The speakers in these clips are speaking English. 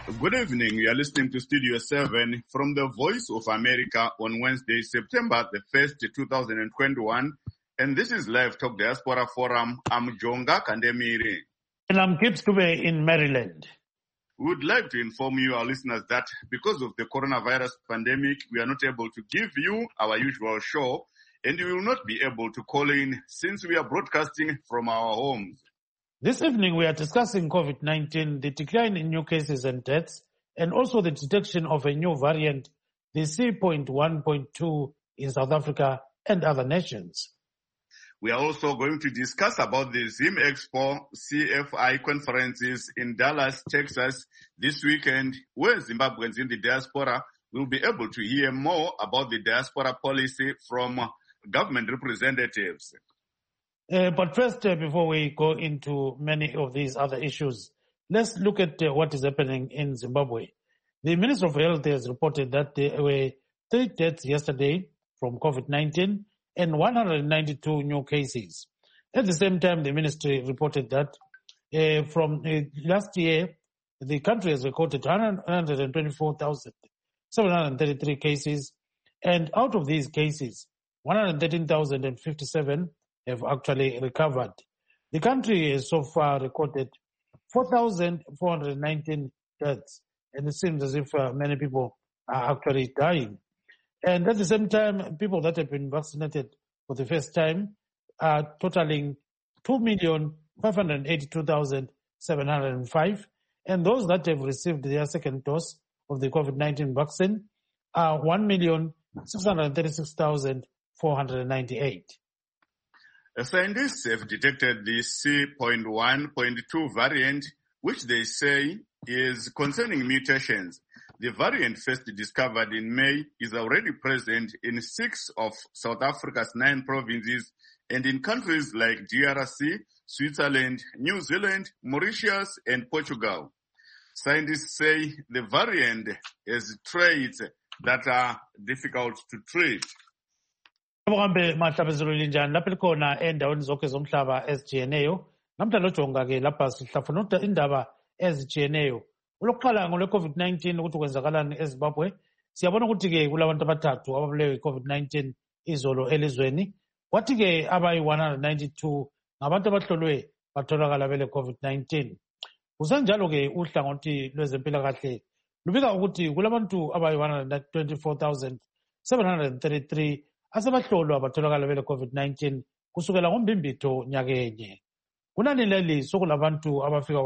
Good evening. You are listening to Studio 7 from the Voice of America on Wednesday, September the 1st, 2021. And this is Live Talk Diaspora Forum. I'm Jonga Kandemiri. And I'm Gibbs Dube in Maryland. We would like to inform you, our listeners, that because of the coronavirus pandemic, we are not able to give you our usual show, and you will not be able to call in since we are broadcasting from our homes. This evening, we are discussing COVID-19, the decline in new cases and deaths, and also the detection of a new variant, the C.1.2 in South Africa and other nations. We are also going to discuss about the Zim Expo CFI conferences in Dallas, Texas this weekend, where Zimbabweans in the diaspora will be able to hear more about the diaspora policy from government representatives. But first, before we go into many of these other issues, let's look at what is happening in Zimbabwe. The Minister of Health has reported that there were 3 deaths yesterday from COVID-19 and 192 new cases. At the same time, the ministry reported that from last year, the country has recorded 124,733 cases, and out of these cases, 113,057 have actually recovered. The country has so far recorded 4,419 deaths, and it seems as if many people are actually dying. And at the same time, people that have been vaccinated for the first time are totaling 2,582,705, and those that have received their second dose of the COVID-19 vaccine are 1,636,498. Scientists have detected the C.1.2 variant, which they say is concerning mutations. The variant first discovered in May is already present in 6 of South Africa's 9 provinces and in countries like DRC, Switzerland, New Zealand, Mauritius, and Portugal. Scientists say the variant has traits that are difficult to treat. Kuhambe mahlabezelo linjani lapha likhona endaweni zonke zomhlaba ezijiyeneyo namhlanje ojonga ke lapha sihlafuna indaba ezijiyeneyo ulokuqala ngole COVID-19 ukuthi kwenzakalani eZimbabwe siyabona ukuthi ke kulabantu abathathu ababulewe COVID-19 izolo elizweni kwathi ke abayi 192 ngabantu abahlolwe batholakala bele COVID-19 kusenjalo ke uhlangothi lwezempilakahle lubika ukuthi kulabantu abayi 124,733 asebahlolwa batholakala bele COVID-19 kusukela ngoMbimbitho nyakenye. Kunani leli sokulabantu abafika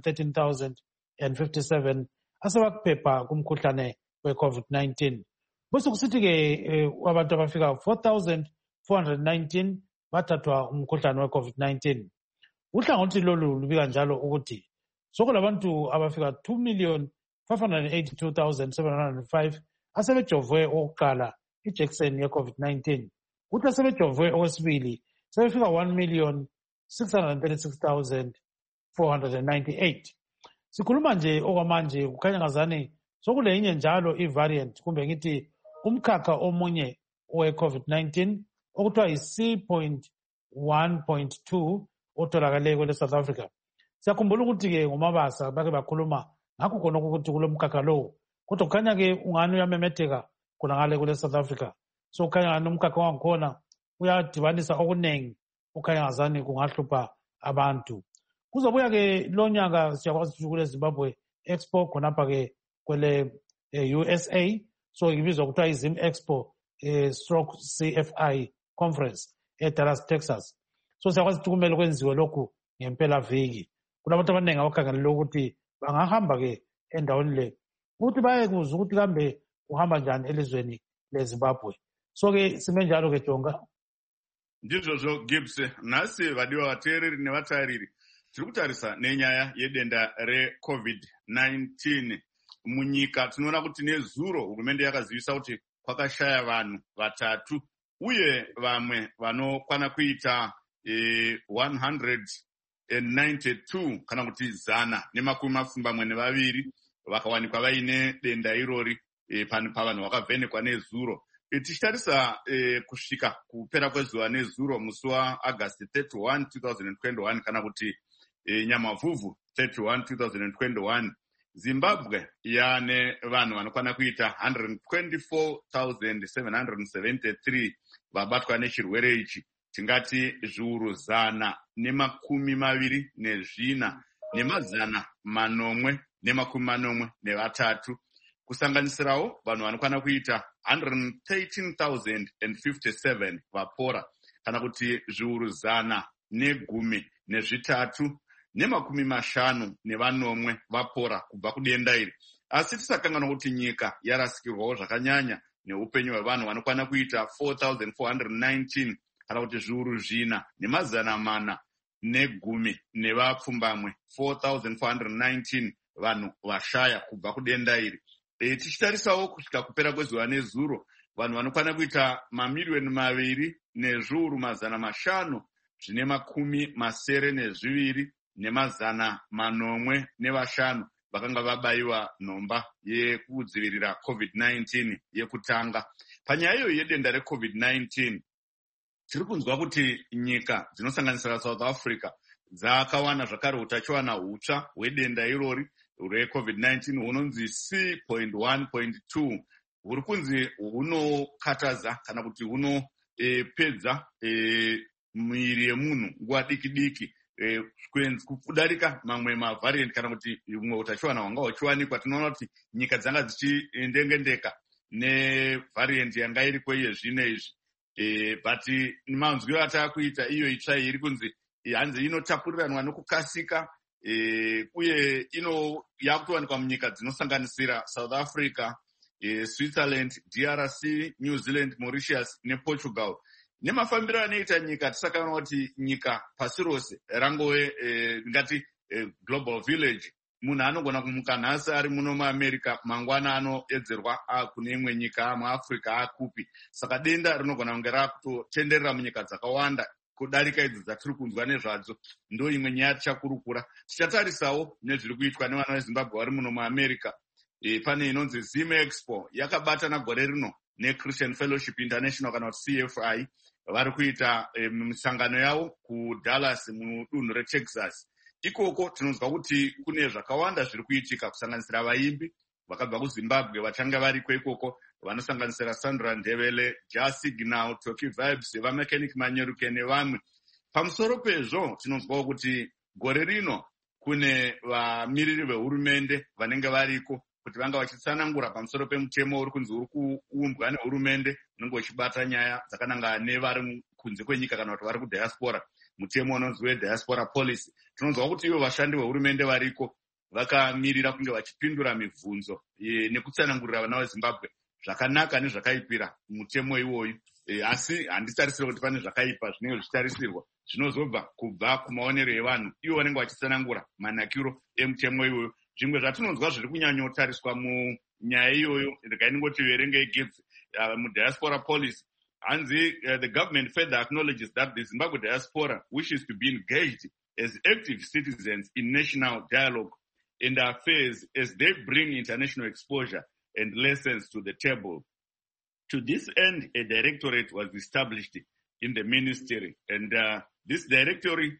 113,057 asebakuphepha kumkhuhlane we-COVID-19. Bese kusithi ke abantu abafika 4,419 bathathwa umkhuhlane we-COVID-19. Uhlangothi lolu lubika njalo ukuthi sokulabantu abafika 2,582,705 asebejovwe okokuqala ijekiseni ye-COVID-19. Kuthi asebejovwe okwesibili sebefika 1,636,498. Sikhuluma nje okwamanje kukhanya ngazani sokule yinye njalo i-variant kumbe ngithi umkhakha omunye we-COVID-19 okuthiwa yi-C.1.2 otholakale kwele South Africa. Siyakhumbula ukuthi ke ngomabasa bake bakhuluma ngakho khona ukuthi kulo mkhakha lowo kodwa kukhanya ke ungani uyamemetheka khonangale kule South Africa. So kukhanya ngani umkhakha wangikhona uyadibanisa okuningi ukhanya ngazani kungahlupha abantu. Kuzobuya ke lo nyaka siyakwazi kule Zimbabwe Expo khonapha ke kwele USA, so ibizwa kuthiwa iZim Expo stroke CFI conference eDallas, Texas. So siyakwazi ukuthi kumele kwenziwe lokhu ngempela viki. Kunabantu abaningi abakhangelele ukuthi bangahamba ke endaweni le ukuthi baye kuza ukuthi kambe uhamba njani elizweni leZimbabwe. So ke simenjalo ke Jonga. Ndizvo Gibbs, nasi vadiwa vateereri nevatariri tiri kutarisa nenyaya yedenda re-COVID-19 munyika. Tinoona kuti nezuro hurumende yakazivisa kuti kwakashaya vanhu 3 uye vamwe vanokwana kuita 192 kana kuti 122 vakawanikwa vaine denda irori pavanhu vakavhenekwa nezuro. Tichitarisa kusvika kupera kwezuva nezuro musi waAgasti 31, 2021 kana kuti nyamavhuvhu 31, 2021 Zimbabwe yane vanhu vanokwana kuita 124,773 vabatwa nechirwere ichi, tingati zviuru 124 nemazana 883, kusanganisirawo vanhu vanokwana kuita 113,057 vapora, kana kuti zviuru 113 vapora kubva kudenda iri. Asi tisakanganwa kuti nyika yarasikirwawo zvakanyanya neupenyu hwevanhu vanokwana kuita 4,419, kana kuti zviuru 410 nevapfumbamwe 4,419 vanhu vashaya kubva kudenda iri. Tichitarisawo kusvika kupera kwezuva nezuro, vanhu vanokwana kuita 2,5,702,805 vakanga vabayiwa nhomba yekudzivirira COVID-19 yekutanga. Panyaya iyoyi yedenda reCovid-19, tiri kunzwa kuti nyika dzinosanganisira South Africa dzakawana zvakare utachiwana hutsva hwedenda irori reCovid-19 hunonzi C.1.2 huri kunzi hunokatadza kana kuti hunopedza miviri yemunhu nguva diki diki kudarika mamwe mavhariant kana kuti humwe utachiwana hwanga huchiwanikwa. Tinoona kuti nyika dzanga dzichindengendeka nevhariant yanga iriko iye zvino izvi, but manzwiro ataakuita iyo itsva iri kunzi hanzi inotapuriranwa nokukasika, uye yakutowanikwa munyika dzinosanganisira South Africa, Switzerland, DRC, New Zealand, Mauritius nePortugal. Nemafambiro anoita nyika, tisakaona kuti nyika pasi rose rangove ngati global village. Munhu anogona kumuka nhasi ari muno muAmerica, mangwana anoedzerwa kune imwe nyika muAfrica akupi. Saka denda rinogona kunge rakutotenderera munyika dzakawanda kudarika idzi dzatiri kunzwa nezvadzo. Ndo imwe nyaya tichakurukura. Tichatarisawo nezviri kuitwa nevana veZimbabwe vari muno muAmerica. Pane inonzi Zim Expo yakabatana gore rino neChristian Fellowship International kana kuti CFI, vari kuita misangano yavo kuDallas mudunhu reTexas. Ikoko tinonzwa kuti kune zvakawanda zviri kuitika, kusanganisira vaimbi vakabva kuZimbabwe vachanga variko ikoko, vanosanganisira Sandra Ndebele, Jasignal, Toki Vibes, vaMechanic Manyeruke nevamwe. Pamusoro pezvo tinonzwawo kuti gore rino kune vamiriri vehurumende vanenge variko kuti vanga vachitsanangura pamusoro pemutemo uri kunzi uri kuumbwa nehurumende unenge uchibata nyaya dzakananga nevari kunze kwenyika kana kuti vari kudiaspora, mutemo unonzi weDiaspora Policy. Tinonzwa kuti ivo vashandi vehurumende variko vakamirira kunge vachipindura mibvunzo nekutsanangurira vana veZimbabwe zvakanaka nezvakaipira mutemo iwoyu. Asi handitarisira kuti pane zvakaipa zvinenge zvichitarisirwa zvinozobva kubva kumaonero evanhu ivo vanenge vachitsanangura manakiro emutemo iwoyu. Zvimwe zvatinonzwa zviri kunyanyotariswa munyaya iyoyo, ndikainingoti verenge igidzi muDiaspora Policy, hanzi the government further acknowledges that the Zimbabwe diaspora wishes to be engaged as active citizens in national dialogue and affairs as they bring international exposure and lessons to the table. To this end, a directorate was established in the ministry, and this directorate,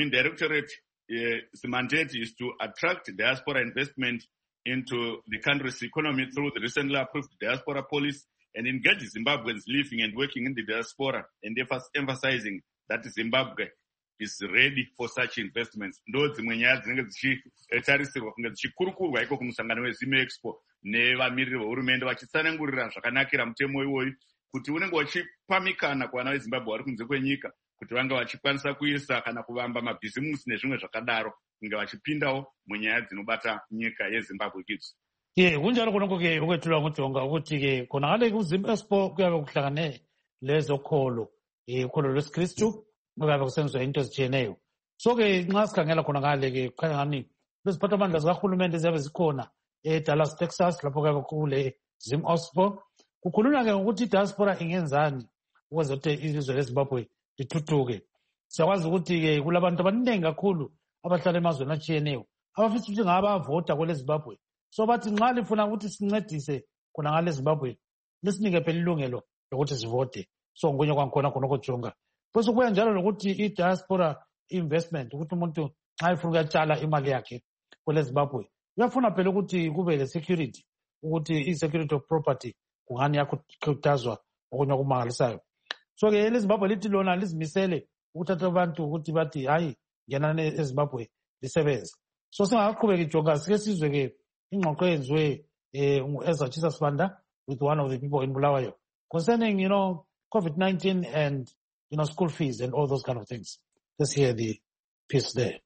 the mandate is to attract diaspora investment into the country's economy through the recently approved diaspora policy and engage Zimbabweans living and working in the diaspora, and emphasizing that Zimbabwe is ready for such investments. Ndo dzimwe nyaya dzinenge dzichitarisirwa kunge dzichikurukurwa iko kumusangano weZim Expo nevamiriri vehurumende vachitsanangurira zvakanakira mutemo iwoyu kuti unenge wachipamikana kuvana veZimbabwe vari kunze kwenyika kuti vanga vachikwanisa kuisa kana kuvamba mabhizimusi nezvimwe zvakadaro kunge vachipindawo munyaya dzinobata nyika yeZimbabwe kitsu. Kunjalo konke ukwethulwa nguJonga ukuthi khonakale kuZim Expo kuyabe kuhlangane lezokholo, ukholo lwesiKristu kuyabe kusenziwa into ezitshiyeneyo. So-ke nxa sikhangela khonakale kukhanya ngani leziphathamandla zikahulumende ziyabe zikhona eDallas, Texas, lapho kuyabe kule Zim Expo. Kukhulunywa-ke ngokuthi idiaspora ingenzani ukuze ukuthi ilizwe leZimbabwe lithuthuke. Siyakwazi ukuthi kulabantu abaningi kakhulu abahlala emazweni atshiyeneyo abafisa ukuthi ngabavota kweleZimbabwe. So bathi nxa lifuna ukuthi sincedise khona ngale Zimbabwe lisinike phela ilungelo lokuthi sivote. So ngokunye kwangikhona khonokho Jonga. Bese kubuya njalo lokuthi i-diaspora investment ukuthi umuntu nxa efuna ukuyatshala imali yakhe kweleZimbabwe uyafuna phela ukuthi kube le security ukuthi i-security of property kungani yakhuthazwa okunye okumangalisayo. So ke leZimbabwe lithi lona lizimisele ukuthatha abantu ukuthi bathi hayi ngenani eZimbabwe lisebenze. So singaqhubeka ijonga sike sizwe ke ingxoxo yenziwe ezaThisa Sibanda with one of the people in Bulawayo concerning COVID-19 and school fees and all those kind of things. Let's hear the piece there.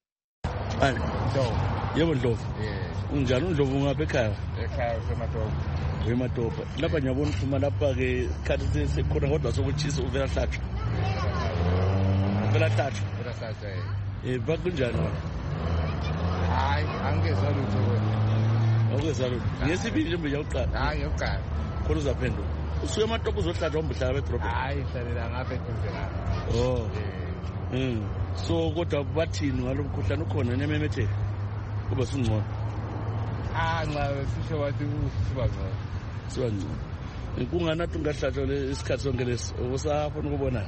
Yebo Ndlovu. Unjani uNdlovu ngapha ekhaya? Ekhaya useMatopa. Wematopa. Lapha ngiyabona uphuma lapha ke khathi sekhona kodwa sokuchisa uvela hlatshwa. Uvela hlatshwa. Bakunjani wena? Hayi, angezwa lutho wena. Awukezwa lutho. Ngesibili nje uyoqala. Hayi, yokuqala. Khona uzaphendula. Usuke eMatopa uzohlatshwa umhlaba edrobha. Hayi, hlalela ngapha eduze lapha. So kodwa bathini ngalomkhuhlane ukhona nememetheka? Kuba singcono. Nxa sisho wathi usiba ngcono. Siba ngcono. Kunganathi ungahlatshwa lesikhathi sonke lesi usafuna ukubona.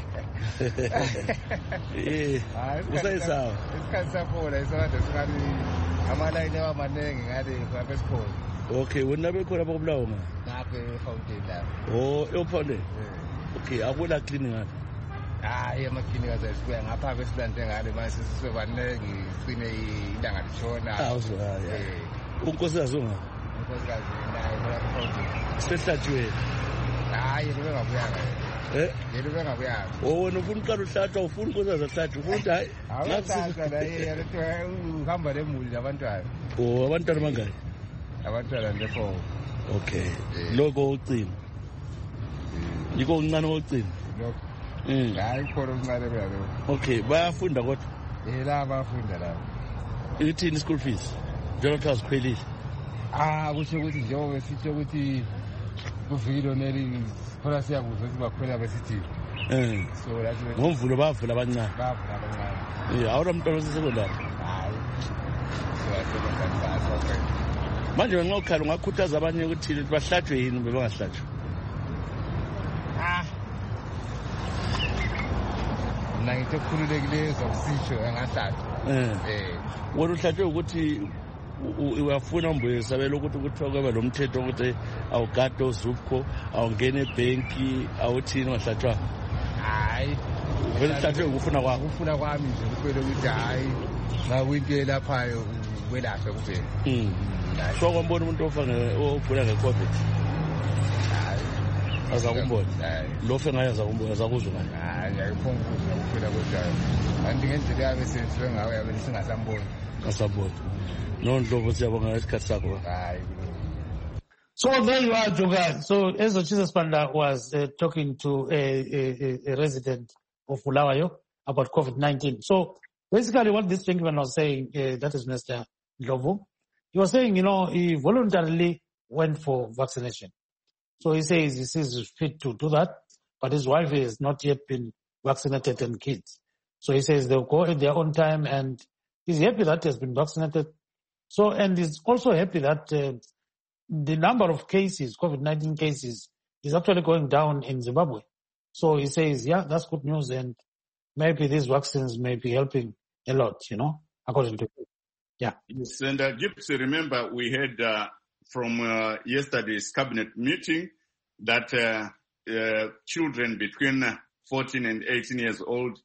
Usayisawa. Isikhathi saphola isakade singathi amalayini amaningi ngale ngapha esikhona. Okay, wena bekhona bakubulawo nga? Ngapha eFountain lapha. eFountain. Okay, akula clinic ngapha. Emaklinika zesibuya ngapha besilande ngale manje sisibe baningi sine ilanga lishona. Unkosikazi unga? Unkosikazi naye eFountain. Sehlatshiwe. Yena bengabuyanga. Yena bengabuyanga. Wena ufuna uqala uhlatshwa ufuna unkosikazi ahlatshwe ufuna ukuthi hayi. Awuhlatshwa la yena uhamba lemuli labantwana. Abantwana bangaki? Abantwana nje4. Okay. Lokho ucina. Yiko uncane ocina. Lokho. Hayi khona uncane beyalo. Okay, bayafunda kodwa. La bayafunda la. Ithini school fees? Njengoba uzikhwelile. Kusho ukuthi njengoba sithi ukuthi kuvikilo neli phela siyakuzwa ukuthi bakhwela besithi. So that's it. Ngomvulo bavula abancane. Bavula abancane. Awula umntwana osesekondari. Hayi. So that's Manje wena ngokhala ungakhuthaza abanye ukuthi bahlatshwe yini bebangahlatshwa? Ngithi kukhululekileyo zokusisho engahlathi. Wena uhlatshwe ukuthi uyafuna umbuye sabela ukuthi kuthiwa kwaba lo mthetho ukuthi awugade ozupho awungene ebhenki awuthini wahlatshwa. Hayi. Wena uhlatshwe ukufuna kwakho. Ukufuna kwami nje kuphela ukuthi hayi ngawinto laphayo kwelapha kuphela. So kwambona umuntu ogula ngeCovid. Azakumbona. Lofe ngaye azakumbona azakuzwa ngaye. Ngiyayifuna ukuphela kodwa anti ngendlela yabe senziwe ngawe yabe singasamboni. Ngasabona. Ndlovu siyabonga isikhathi sakho. So there you are, Joga. So ezaThisa Sibanda was talking to a resident of Bulawayo about COVID-19. So basically what this gentleman was saying, that is Mr. Ndlovu, he was saying, he voluntarily went for vaccination. So he says he's fit to do that, but his wife has not yet been vaccinated and kids. So he says they'll go at their own time, and he's happy that he has been vaccinated. So, and he's also happy that the number of cases, COVID-19 cases, is actually going down in Zimbabwe. So he says, yeah, that's good news, and maybe these vaccines may be helping a lot, according to him. Yeah. Yes, and Gypsy, remember we had from yesterday's cabinet meeting that children between 14 and 18 years old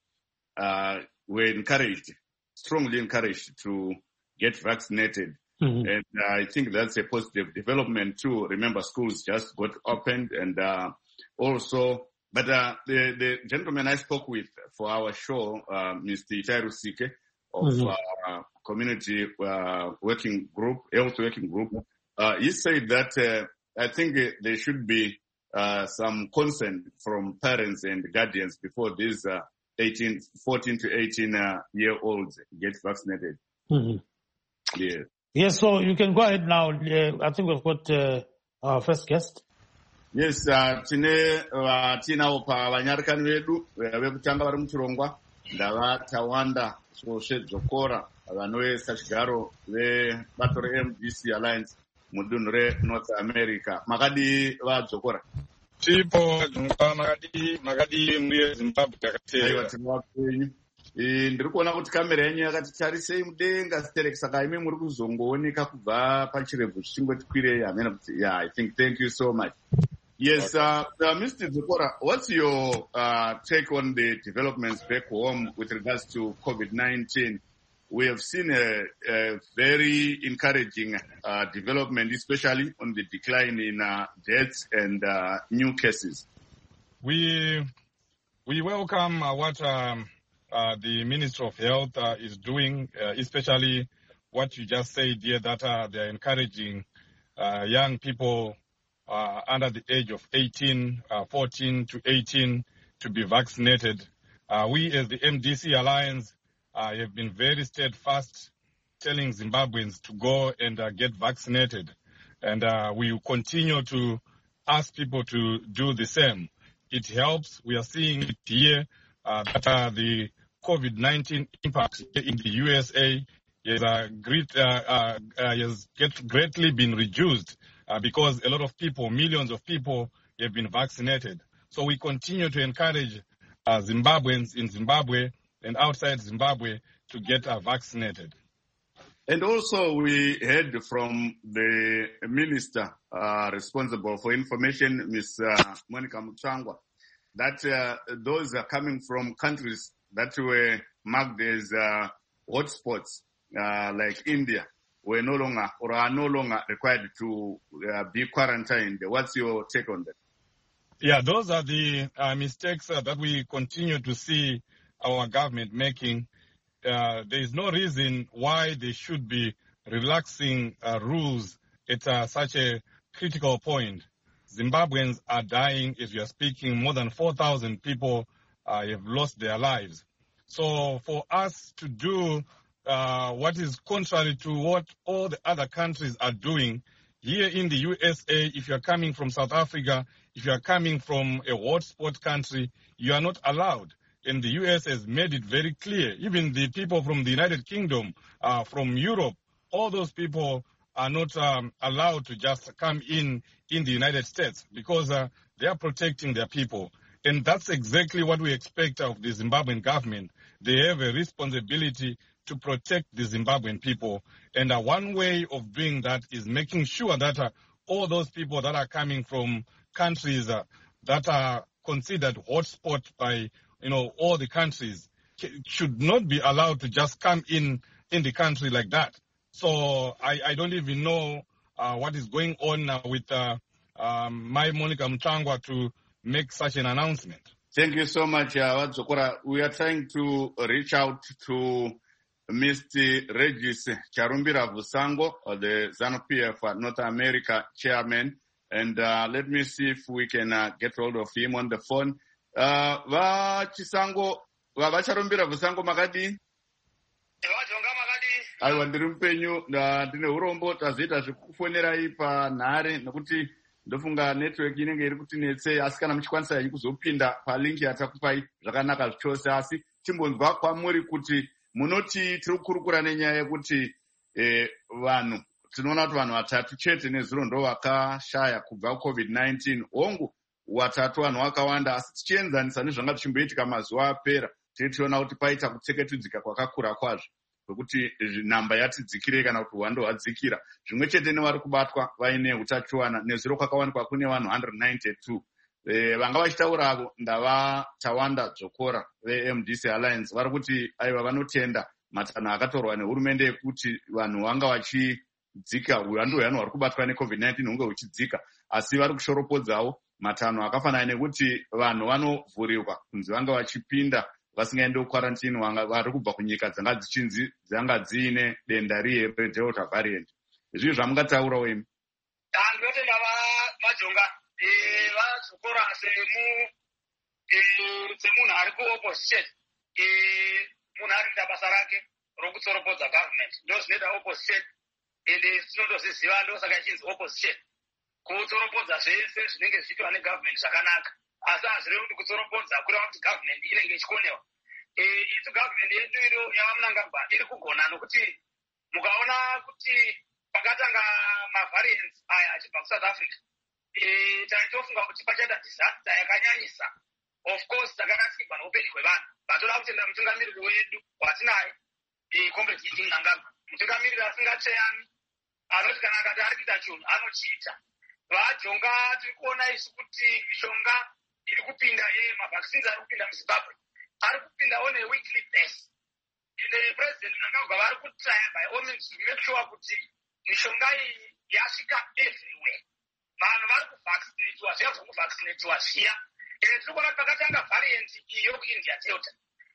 were strongly encouraged to get vaccinated. Mm-hmm. And I think that's a positive development too. Remember, schools just got opened, and also, but the gentleman I spoke with for our show, Mr. Itairu Sike of community working group, health working group, he said that I think there should be some consent from parents and guardians before these 14 to 18 year olds get vaccinated. Mm-hmm. Yeah. Yes, so you can go ahead now. I think we've got our first guest. Yes, tina opa vanyarikani vedu vekutanga vari muchirongwa ndava Tawanda Dzokora vanoisa chigaro vebato reMDC Alliance mudunhu reNorth America. Makadi vaDzokora? Tipo makadi muri Zimbabwe yakatera. Aiwa, tinovapenyu. ndiri kuona kuti kamera yenyu yakati tarisei mudenga Sterek, saka imi muri kuzongooneka kubva pachirebvu zvichingoti kwirei. I think thank you so much. Yes, Mr. Zokora, what's your take on the developments back home with regards to COVID-19? We have seen a very encouraging development, especially on the decline in deaths and new cases. We welcome what the Minister of Health is doing, especially what you just said here, that they're encouraging young people under the age of 14 to 18 to be vaccinated. We as the MDC Alliance have been very steadfast telling Zimbabweans to go and get vaccinated. And we will continue to ask people to do the same. It helps. We are seeing it here that the COVID-19 impact in the USA has greatly been reduced because a lot of people, millions of people, have been vaccinated. So we continue to encourage Zimbabweans in Zimbabwe and outside Zimbabwe to get vaccinated. And also we heard from the minister responsible for information, Ms. Monica Mutsvangwa, that those are coming from countries that were marked as hotspots, like India, were no longer or are no longer required to be quarantined. What's your take on that? Yeah, those are the mistakes that we continue to see our government making. There is no reason why they should be relaxing rules at such a critical point. Zimbabweans are dying as we are speaking. More than 4,000 people have lost their lives. So for us to do what is contrary to what all the other countries are doing, here in the USA, if you are coming from South Africa, if you are coming from a hotspot country, you are not allowed. And the US has made it very clear. Even the people from the United Kingdom, from Europe, all those people are not allowed to just come in the United States because they are protecting their people. And that's exactly what we expect of the Zimbabwean government. They have a responsibility to protect the Zimbabwean people. And one way of doing that is making sure that all those people that are coming from countries that are considered hotspot by all the countries should not be allowed to just come in the country like that. So I don't even know what is going on with my Monica Mutsvangwa to make such an announcement. Thank you so much, Wadzokora. We are trying to reach out to Mr. Regis Charumbira Vusango, the ZANU-PF North America chairman, and let me see if we can get hold of him on the phone. Vachisango, vacharumbira Vusango makadi? Aiwa ndiri mupenyu ndine urombo tazoita zvekufonerai panhare nekuti ndofunga network inenge iri kutinetsei, asi kana muchikwanisa kuzopinda palinki yatakupai zvakanaka zvachose. Asi timbonzwa kwamuri kuti munoti tiri kukurukura nenyaya yekuti vanhu tinoona kuti vanhu vatatu chete nezuro ndo vakashaya kubva COVID-19. Hongu watatu vanhu vakawanda, asi tichienzanisa nezvanga tichimboitika mazuva apera tichiona kuti paita kutseketudzika kwakakura kwazvo kwekuti namba yatidzikirei kana kuti hwando hwadzikira. Zvimwe chete nevari kubatwa vaine utachiwana nezuro kwakawanikwa kune vanhu 192. Vanga vachitaura avo ndava Tawanda Dzokora veMDC Alliance vari kuti aiva vanotenda matanho akatorwa nehurumende ekuti vanhu vanga vachidzika, hwando hwevanhu vari kubatwa neCovid-19 hunge huchidzika, asi vari kushoropodzawo matanho akafanana nekuti vanhu vanovhurirwa kunzi vanga vachipinda vasingaende kukwarantini vari kubva kunyika dzanga dziine denda riye reDelta variant. Izvi zvamungataura wemi? Ndinotenda vajonga Vadzokora semunhu ari kuopposition, munhu ari kuita basa rake rokutsoropodza government, ndo zvinoita opposition, ende tinondozviziva, ndo saka ichinzi opposition, kutsoropodza zvese zvinenge zvichiitwa negovernment zvakanaka, asi hazvirevi kuti kutsoropodza kureva kuti government inenge ichikonewa. Itu government yedu iro yavamunangagwa iri kugona, nokuti mukaona kuti pakatanga mavariants aya achibva kuSouth Africa, taitofunga kuti pachaita disaster yakanyanyisa of course takarasikwa noupenyu hwevanhu vatoda kutenda mutungamiriri wedu watinaye comrade Eugene Mnangagwa, mutungamiriri asingatsveyani, anoti kana akati ari kuita chinhu anochiita. Vajonga tiri kuona isu kuti mishonga iri kupinda mavaccines ari kupinda muZimbabwe ari kupinda on a weekly basis. The president Mnangagwa vari kutraya by all means to make sure kuti mishonga iyi yasvika everywhere. Vanhu vari kuvaccinatiwa, zviya zvokuvaccinatiwa zviya. Tiri kuona pakatanga variant iyo kuIndia Delta.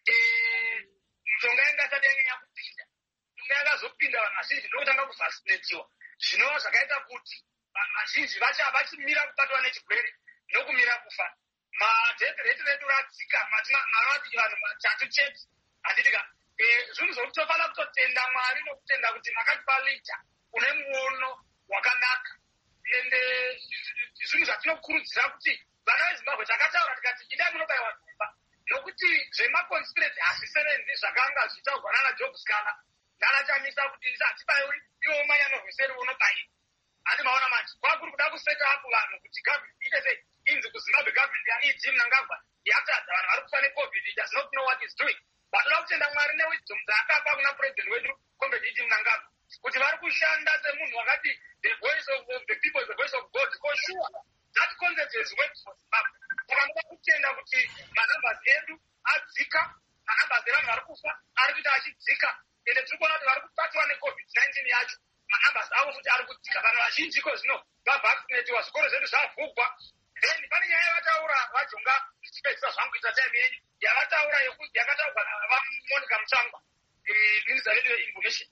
Mishonga ingasati yanyanya kupinda. Mishonga yakazopinda vanhu vazhinji ndokutanga kuvaccinatiwa. Zvinova zvakaita kuti vanhu vazhinji vachimira kubatwa nechirwere nokumira kufa. Madeath rate redu radzika, marati vanhu vatatu chete. Handitika zvinhu zvokutofana kutotenda Mwari nokutenda kuti makatipa lita une muono wakanaka. Ende zvinhu zvatinokurudzira kuti vana veZimbabwe takataura tikati idai munobayiwa nhumba nokuti zvemaconspiracy hazvisevenzi zvakanga zvichitaurwa nana Job Scala nana Chamisa kuti hatibayiwi iwo manyanorweseri unobayiwa. Handi maona manje kwakuri kuda kuseta apo vanhu kuti government ite sei inzi kuZimbabwe government yaEugene Mnangagwa yatadza vanhu vari kufa neCovid, it does not know what it's doing. Vanoda kutenda Mwari newisdom dzaakapa kuna president wedu comrade Eugene Mnangagwa kuti vari kushanda semunhu wakati the voice of the people is the voice of God. For sure that concept has worked for Zimbabwe. Saka ndoda kutenda kuti manambers edu adzika, manambers evanhu vari kufa ari kuita achidzika, ende tiri kuona kuti vari kubatwa neCovid-19 yacho manambers avo futi ari kudzika. Vanhu vazhinji ko zvino vavaccinatiwa, zvikoro zvedu zvavhurwa. Then pane nyaya yavataura vajonga zvichipedzisa zvangu kuita time yenyu yavataura yakataurwa navaMonica Muchangwa, minister wedu weinformation.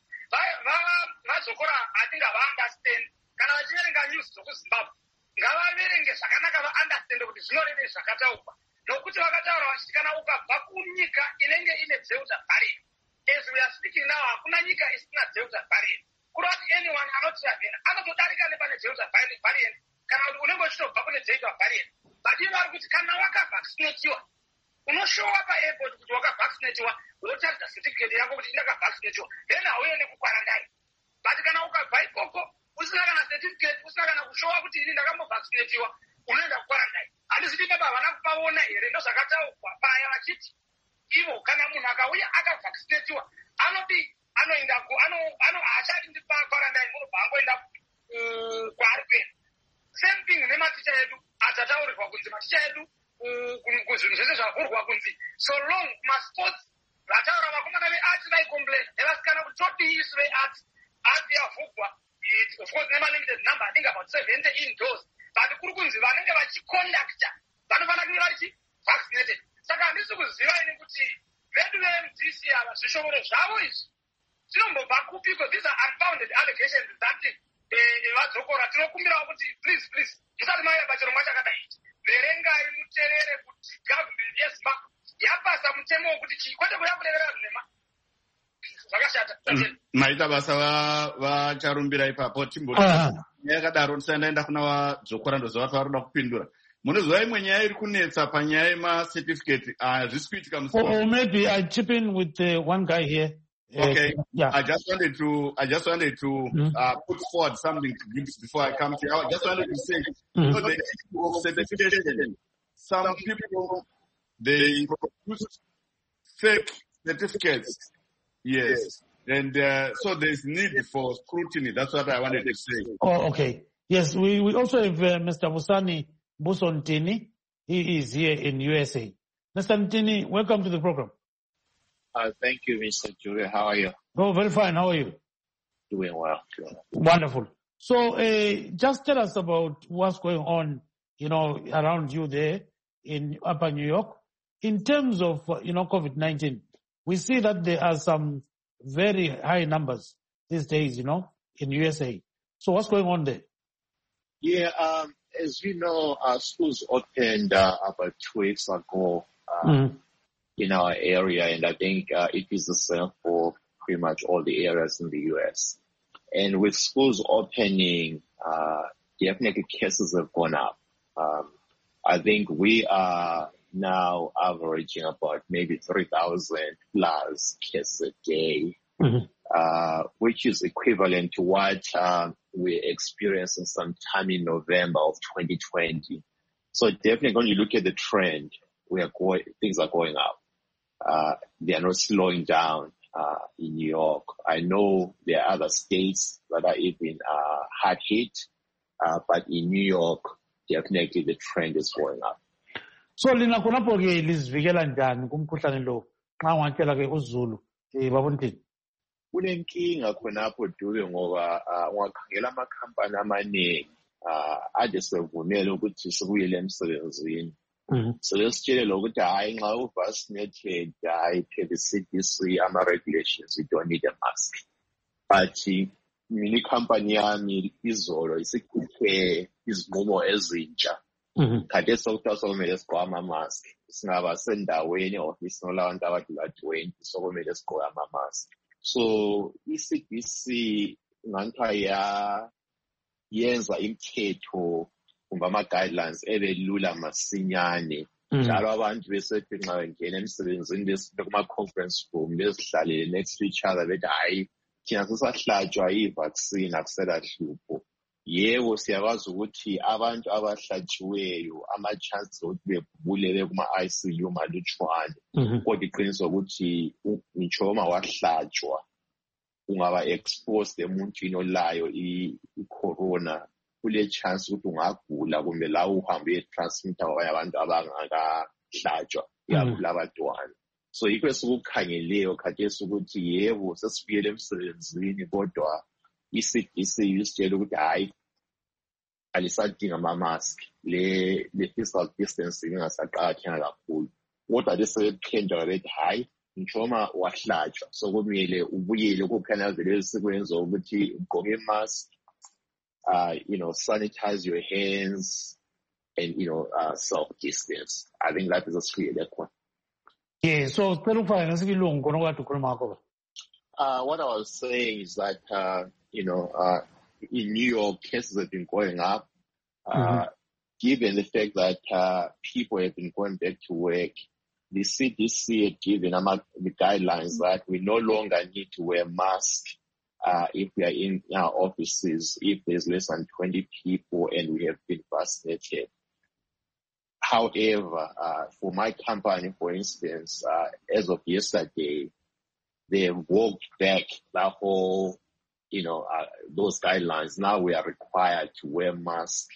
Vazokora atinga vaunderstand kana vachiverenga news dzokuZimbabwe ngavaverenge zvakanaka, vaunderstand kuti zvinorevei zvakataurwa, nokuti vakataura vachiti kana ukabva kunyika inenge ine Delta variant, as we are speaking now hakuna nyika isina Delta variant. Kuri kuti anyone anotiravhena anotodarika nepane Delta variant kana kuti unenge uchitobva kune Delta variant. But ivo vari kuti kana wakavaccinatiwa unoshowa paairport kuti wakavaccinatiwa, wotaridza certificate yako kuti ndakavaccinatiwa, then hauendi kukwarandari. But kana ukabva ikoko usina kana certificate, usina kana kushowa kuti ini ndakambovaccinatiwa, unoenda kukwarandari. Handizviti baba havana kupaona here ndozvakataurwa paya vachiti ivo kana munhu akauya akavaccinatiwa anoenda haachadi pakwarandari, munobva angoenda kwaari kuenda. Same thing nematicha edu adzataurirwa kunzi maticha edu kuzvinhu zvese zvavhurwa kunzi so long masports vataura vakomana vearts vaicomplain nevasikana kuti todii vearts yavhurwa, of course nemalimited number, I think about 70 indoors, but kuri kunzi vanenge vachiconducta vanofana kunge vari vaccinated. Saka handisi kuziva ini kuti vedu veMDC ava zvishongoro zvavo izvi zvinombobva kupiko. These are unfounded allegations that vadzokora. Tinokumbirawo kuti please musati maenda chirongwa chakadai ichi verengai muterere kuti government yeZimbabwe yapasa mutemo wokuti kwete kuya kurevera nhema zvakashata. Maita basa vacharumbira ipapo timboti yakadaro ndisandaenda kuna vadzokora ndozva vanoda kupindura. Munoziva imwe nyaya iri kunetsa panyaya yemacertificate hazvisi kuitika or maybe I chip in with one guy here. Okay. Yeah. I just wanted to put forward something before I come to you. I just wanted to say, the issue of certification, some people, they produce fake certificates. Yes. And so there's need for scrutiny. That's what I wanted to say. Oh, okay. Yes, we also have Mr. Musani Busontini. He is here in USA. Mr. Ntini, welcome to the program. Thank you, Mr. Julia. How are you? Oh, very fine. How are you? Doing well. Wonderful. So, just tell us about what's going on, around you there in Upper New York. In terms of, COVID-19, we see that there are some very high numbers these days, in USA. So what's going on there? Yeah, as you know, schools opened about 2 weeks ago. In our area, and I think it is the same for pretty much all the areas in the U.S. And with schools opening, definitely cases have gone up. I think we are now averaging about maybe 3,000 plus cases a day, which is equivalent to what we experienced sometime in November of 2020. So definitely when you look at the trend, things are going up. They are not slowing down in New York. I know there are other states that are even hard hit, but in New York, definitely the trend is going up. So lina khonapho ke lizivikela njani kumkhuhlane lo xa ungatshela ke uZulu babonithini? Kunenkinga khonapho Dube ngoba ungakhangela amakhampani amaningi ade sevumela ukuthi sikuyele emsebenzini. So lesitshele ukuthi hayi nxa uvaccinated hayi per the CDC ama-regulations, you don't need a mask. But mina ikhampani yami izolo isikhuphe izinqumo ezintsha. Kade sokuthiwa sokumele sigqoke ama-mask. Singaba sendaweni office nolabantu abadlula 20 sokumele sigqoke ama-mask. So i-CDC nganthiwa yenza imithetho kumbe ama-guidelines ebelula masinyane. Njalo abantu besethi nxa bengena emsebenzini besibe kuma-conference room bezihlalele next to each other bethi hayi thina sesahlatshwa i-vaccine akusela hlupho. Yebo siyakwazi ukuthi abantu abahlatshiweyo ama-chances ukuthi bebulele kuma-ICU malutshwane. Kodwa iqiniso ukuthi ngitsho uma wahlatshwa ungaba exposed emuntwini olayo i-corona, kule chance ukuthi ungagula kumbe la uhambe uyetransmitter kwabanye abantu abangakahlatshwa ikakhulu abantwana. So yikho esikukhangeleyo khathesi ukuthi yebo sesifuyele emsebenzini kodwa i-CDC isitshela ukuthi hayi alisadinga ama-mask, le physical distancing ingasaqakathekanga kakhulu. Kodwa lesebephendula bethi hayi ngitshoma wahlatshwa so kumele ubuyele kukhanya vele sikwenza ukuthi ugqoke i-mask, sanitize your hands and self-distance. I think that is a sweet one. Yeah, so cela ukufaka ngesilungu khona okade ukhuluma ngakho. What I was saying is that in New York, cases have been going up. Given the fact that people have been going back to work, the CDC had given the guidelines that we no longer need to wear masks if we are in our offices, if there's less than 20 people and we have been vaccinated. However, for my company, for instance, as of yesterday, they walked back the whole, those guidelines. Now we are required to wear masks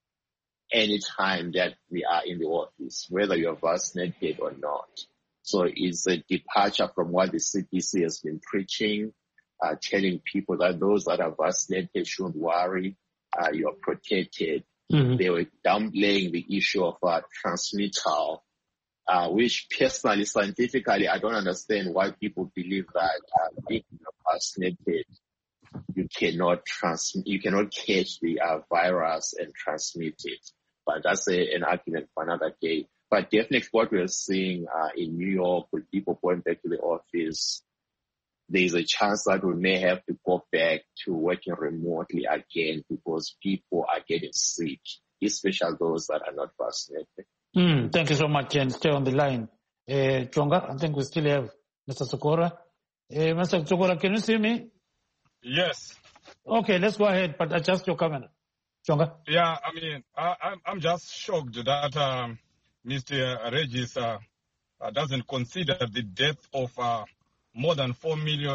anytime that we are in the office, whether you're vaccinated or not. So it's a departure from what the CDC has been preaching, telling people that those that are vaccinated shouldn't worry, you're protected. They were downplaying the issue of transmittal, which personally, scientifically, I don't understand why people believe that if you're vaccinated, you cannot catch the virus and transmit it. But that's an argument for another day. But definitely what we're seeing in New York with people going back to the office, there's a chance that we may have to go back to working remotely again because people are getting sick, especially those that are not vaccinated. Thank you so much, and stay on the line. Chonga, I think we still have Mr. Sokora. Mr. Sokora, can you see me? Yes. Okay, let's go ahead, but adjust your camera. Chonga? Yeah, I mean, I'm just shocked that Mr. Regis doesn't consider the death of more than 4,000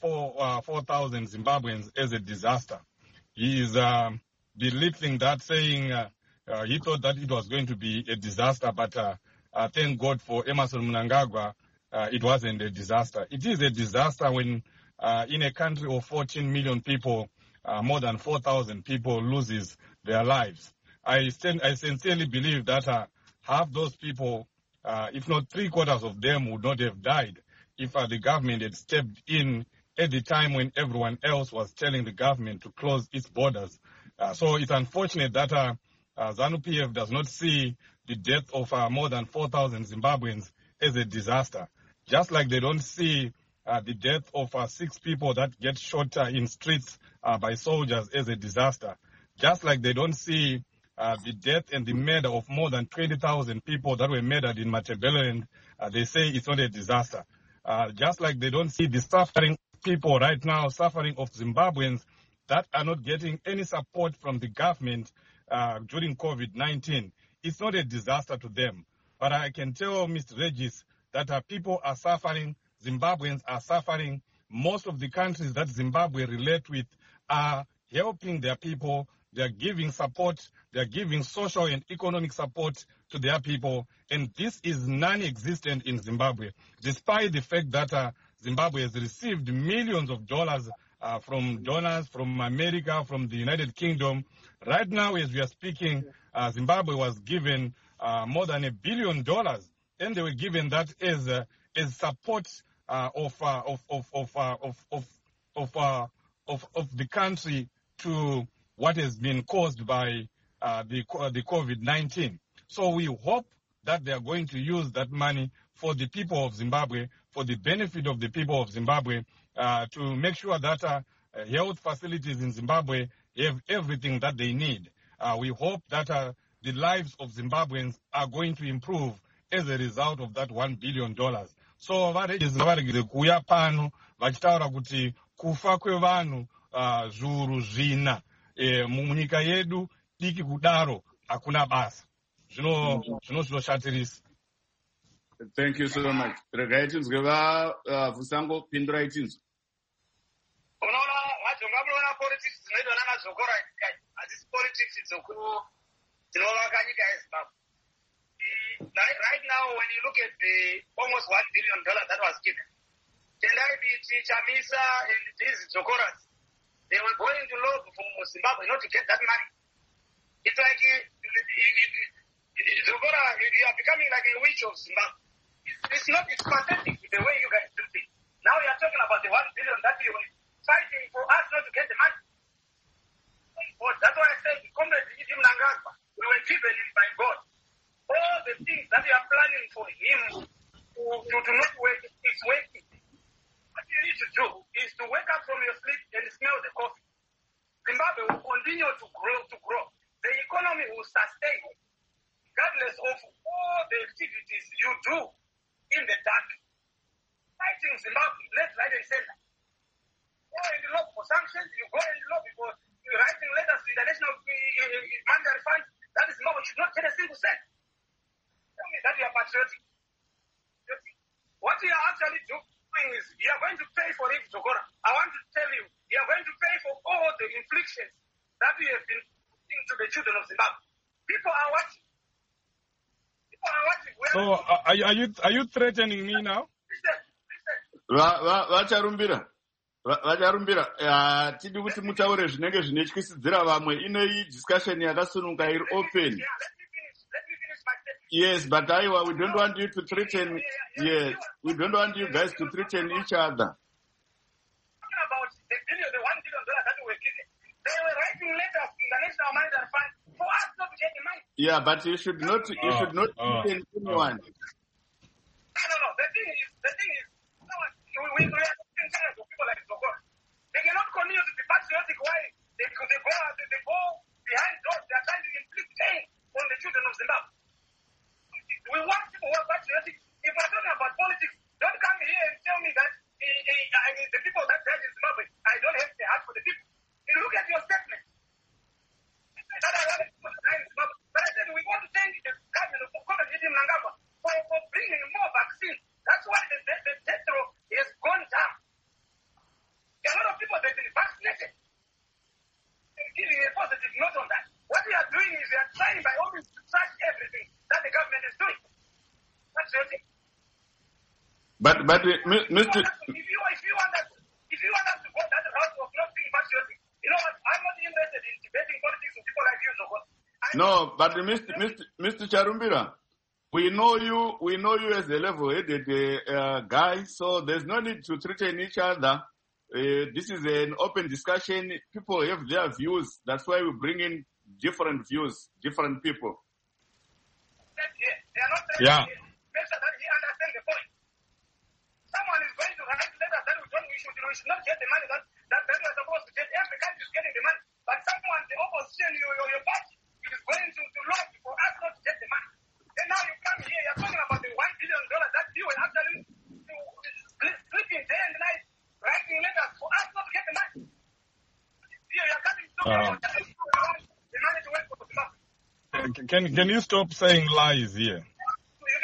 Zimbabweans as a disaster. He is belittling that, saying he thought that it was going to be a disaster, but thank God for Emmerson Mnangagwa, it wasn't a disaster. It is a disaster when in a country of 14 million people, more than 4,000 people loses their lives. I sincerely believe that half those people, if not 3/4 of them, would not have died if the government had stepped in at the time when everyone else was telling the government to close its borders. So it's unfortunate that ZANU-PF does not see the death of more than 4,000 Zimbabweans as a disaster. Just like they don't see the death of 6 people that get shot in streets by soldiers as a disaster. Just like they don't see the death and the murder of more than 20,000 people that were murdered in Matabeleland, they say it's not a disaster. Just like they don't see the suffering people right now, suffering of Zimbabweans that are not getting any support from the government during COVID-19. It's not a disaster to them. But I can tell Mr. Regis that people are suffering, Zimbabweans are suffering. Most of the countries that Zimbabwe relate with are helping their people. They're giving support. They're giving social and economic support to their people. And this is non-existent in Zimbabwe, despite the fact that Zimbabwe has received millions of dollars from donors from America, from the United Kingdom. Right now, as we are speaking, Zimbabwe was given more than $1 billion, and they were given that as support of the country to what has been caused by the COVID-19. So we hope that they are going to use that money for the people of Zimbabwe, for the benefit of the people of Zimbabwe, to make sure that health facilities in Zimbabwe have everything that they need. We hope that the lives of Zimbabweans are going to improve as a result of that $1 billion. So varege kuuya pano vachitaura kuti kufa kwevanhu zviuru zvina munyika yedu diki kudaro hakuna basa. Zvinoshatirisa. Thank you so much. Regai tinzwe Vusango pindurai tinzwe. Unoona vaZimbabwe politics dzinoitwa namazokora hadzisi politics dzinovaka nyika yeZimbabwe. Right now, when you look at the almost $1 billion that was given, Tendaribiti, Chamisa, and these Zokoras, they were going to look for Zimbabwe not to get that money. It's like Zokora, you are becoming like a witch of Zimbabwe. It's pathetic the way you guys do things. Now you are talking about the $1 billion that you were fighting for us not to get the money. That's why I said, Comrade Idim Nangagwa, we were given it by God. All the things that we are planning for him to not work is working. What you need to do is to wake up from your sleep and smell the coffee. Zimbabwe will continue to grow. The economy will sustain, regardless of all the activities you do in the dark. Fighting Zimbabwe, left, right, and center. Go and look for sanctions. You go and look because you're writing letters to the International Monetary Fund. That is Zimbabwe should not get a single cent. Tell me that you are patriotic. What you are actually doing is you are going to pay for it, Zokora. I want to tell you, you are going to pay for all the inflictions that we have been putting to the children of Zimbabwe. People are watching. So are you threatening me now? Vacharumbira. Tidi kuti mutaure zvinenge zvinetyisidzira vamwe. Inei discussion yakasununga iri open. Yes, but we don't want you to threaten. Yes, we don't want you guys to threaten each other. Talking about the $1 billion that we were given, they were writing letters in the National Monetary Fund for us not to get the money. Yeah, but you should not threaten anyone. No. The thing is, we are taking care of people like Zokora. They cannot continue to be patriotic while they go behind doors. They are trying to inflict pain on the children of Zimbabwe. We want people who are patriotic. If we're talking about politics, don't come here and tell me that the people that died in Zimbabwe, I don't have the heart for the people. You look at your statement. That I wanted people to die in Zimbabwe. But I said we want to thank the government of Comrade Idim Nangagwa for bringing more vaccines. That's why the death rate has gone down. A lot of people have been vaccinated. They're giving a positive note on that. What we are doing is we are trying by all means to trash everything that the government is doing. That's your thing. But Mr. If you want us to go that route of not being patriotic, you know what? I'm not interested in debating politics with people like you, Zoko. No, but Mr. Charumbira, we know you as a level-headed guy, so there's no need to threaten each other. This is an open discussion. People have their views. That's why we bring in different views, different people. They are not Yeah. Make sure that he understands the point. Someone is going to write letters that we should not get the money that we are supposed to get. Every country is getting the money. But someone, the opposition, your party, is going to lobby for us not to get the money. And now you come here, you're talking about the $1 billion that you will actually sleeping day and night, writing letters for us not to get the money. You're coming to the money to work for the money. Can you stop saying lies here? You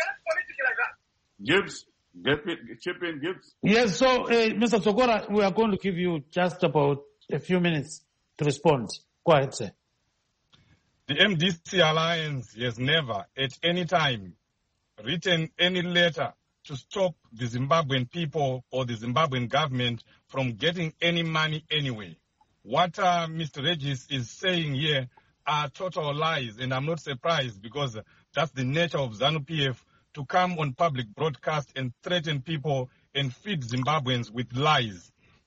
Gibbs, chip in, Gibbs. Yes, so Mr. Tsokora, we are going to give you just about a few minutes to respond. Go ahead, sir. The MDC Alliance has never, at any time, written any letter to stop the Zimbabwean people or the Zimbabwean government from getting any money anyway. What Mr. Regis is saying here are total lies, and I'm not surprised because that's the nature of ZANU-PF, to come on public broadcast and threaten people and feed Zimbabweans with lies.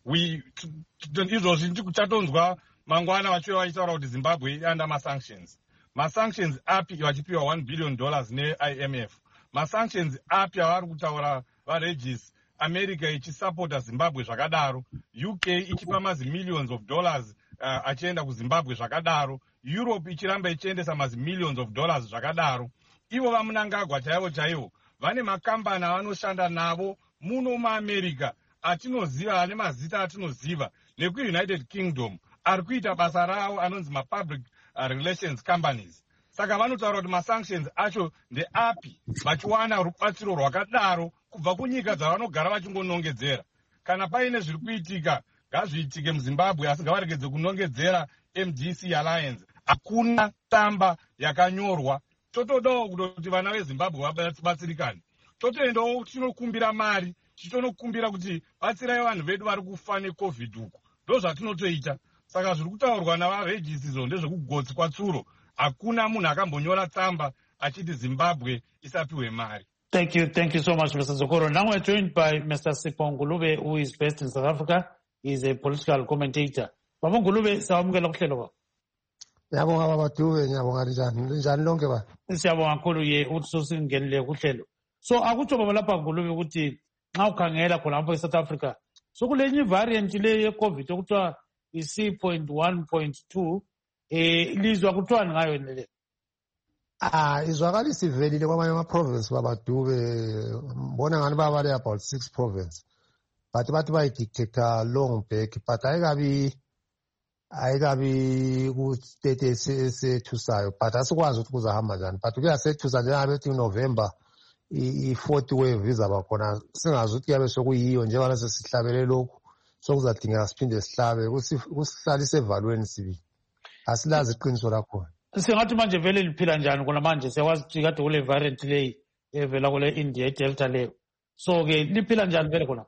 Mangwana vachiva vaitaura kuti Zimbabwe under ma-sanctions. Ma-sanctions api vachipiwa $1 billion ne-IMF. Ma-sanctions api avari kutaura varegis, America ichisapota Zimbabwe zvakadaro, UK ichipa millions of dollars achienda kuZimbabwe zvakadaro, Europe ichiramba ichiendesa millions of dollars zvakadaro. Ivo vamunangagwa chaivo vane makambani avanoshanda navo muno muAmerica atinoziva, ane mazita atinoziva, nekuUnited Kingdom ari kuita basa ravo anonzi mapublic relations companies. Saka vanotaura kuti masanctions acho ndeapi vachiwana rubatsiro rwakadaro kubva kunyika dzavanogara vachingonongedzera. Kana paine zviri kuitika ngazviitike muZimbabwe, asi ngavaregedze kunongedzera MDC Alliance. Hakuna tsamba yakanyorwa. Totodawo kuti vana veZimbabwe vabatsirikane. Totoendawo tinokumbira mari, tinokumbira kuti batsirai vanhu vedu vari kufa neCovid uku. Ndozvatinotoita. Saka zviri kutaurwa navaregis izvo ndezvekugotsi kwatsuro. Hakuna munhu akambonyora tsamba achiti Zimbabwe isapiwe mari. Thank you so much, Mr. Tsokoro. Now we're joined by Mr. Sipho Ngulube, who is based in South Africa. He is a political commentator. Baba Ngulube, sawamukela kuhlelo ba. Ngiyabonga baba Dube, ngiyabonga njani lonke ba. Siyabonga kakhulu ye ukuthi singenile kuhlelo. So akutsho baba lapha Ngulube ukuthi nxa ukhangela khona lapha eSouth Africa, so kulenye variant le ye-COVID okuthiwa i-C.1.2 lizwa kuthiwani ngayo le? Izwakala isivelile kwamanye ama-province baba Dube, mbona ngani babale about 6 province. But bathi bayidictator long back, but ayikabi ku-state esethusayo, but asikwazi ukuthi kuzahamba njani. But kuyasethusa njengabethi November i-4th wave izaba khona, singazi ukuthi kuyabe sokuyiyo njengoba sesihlabele lokhu sokuzadingeka siphinde sihlabe kusihlalise evalweni sibili. Asilazi iqiniso lakhona. Singathi manje vele liphila njani khona manje, siyakwazi ukuthi kade kule variant leyi evela kule India Delta leyo, so ke liphila njani vele khona?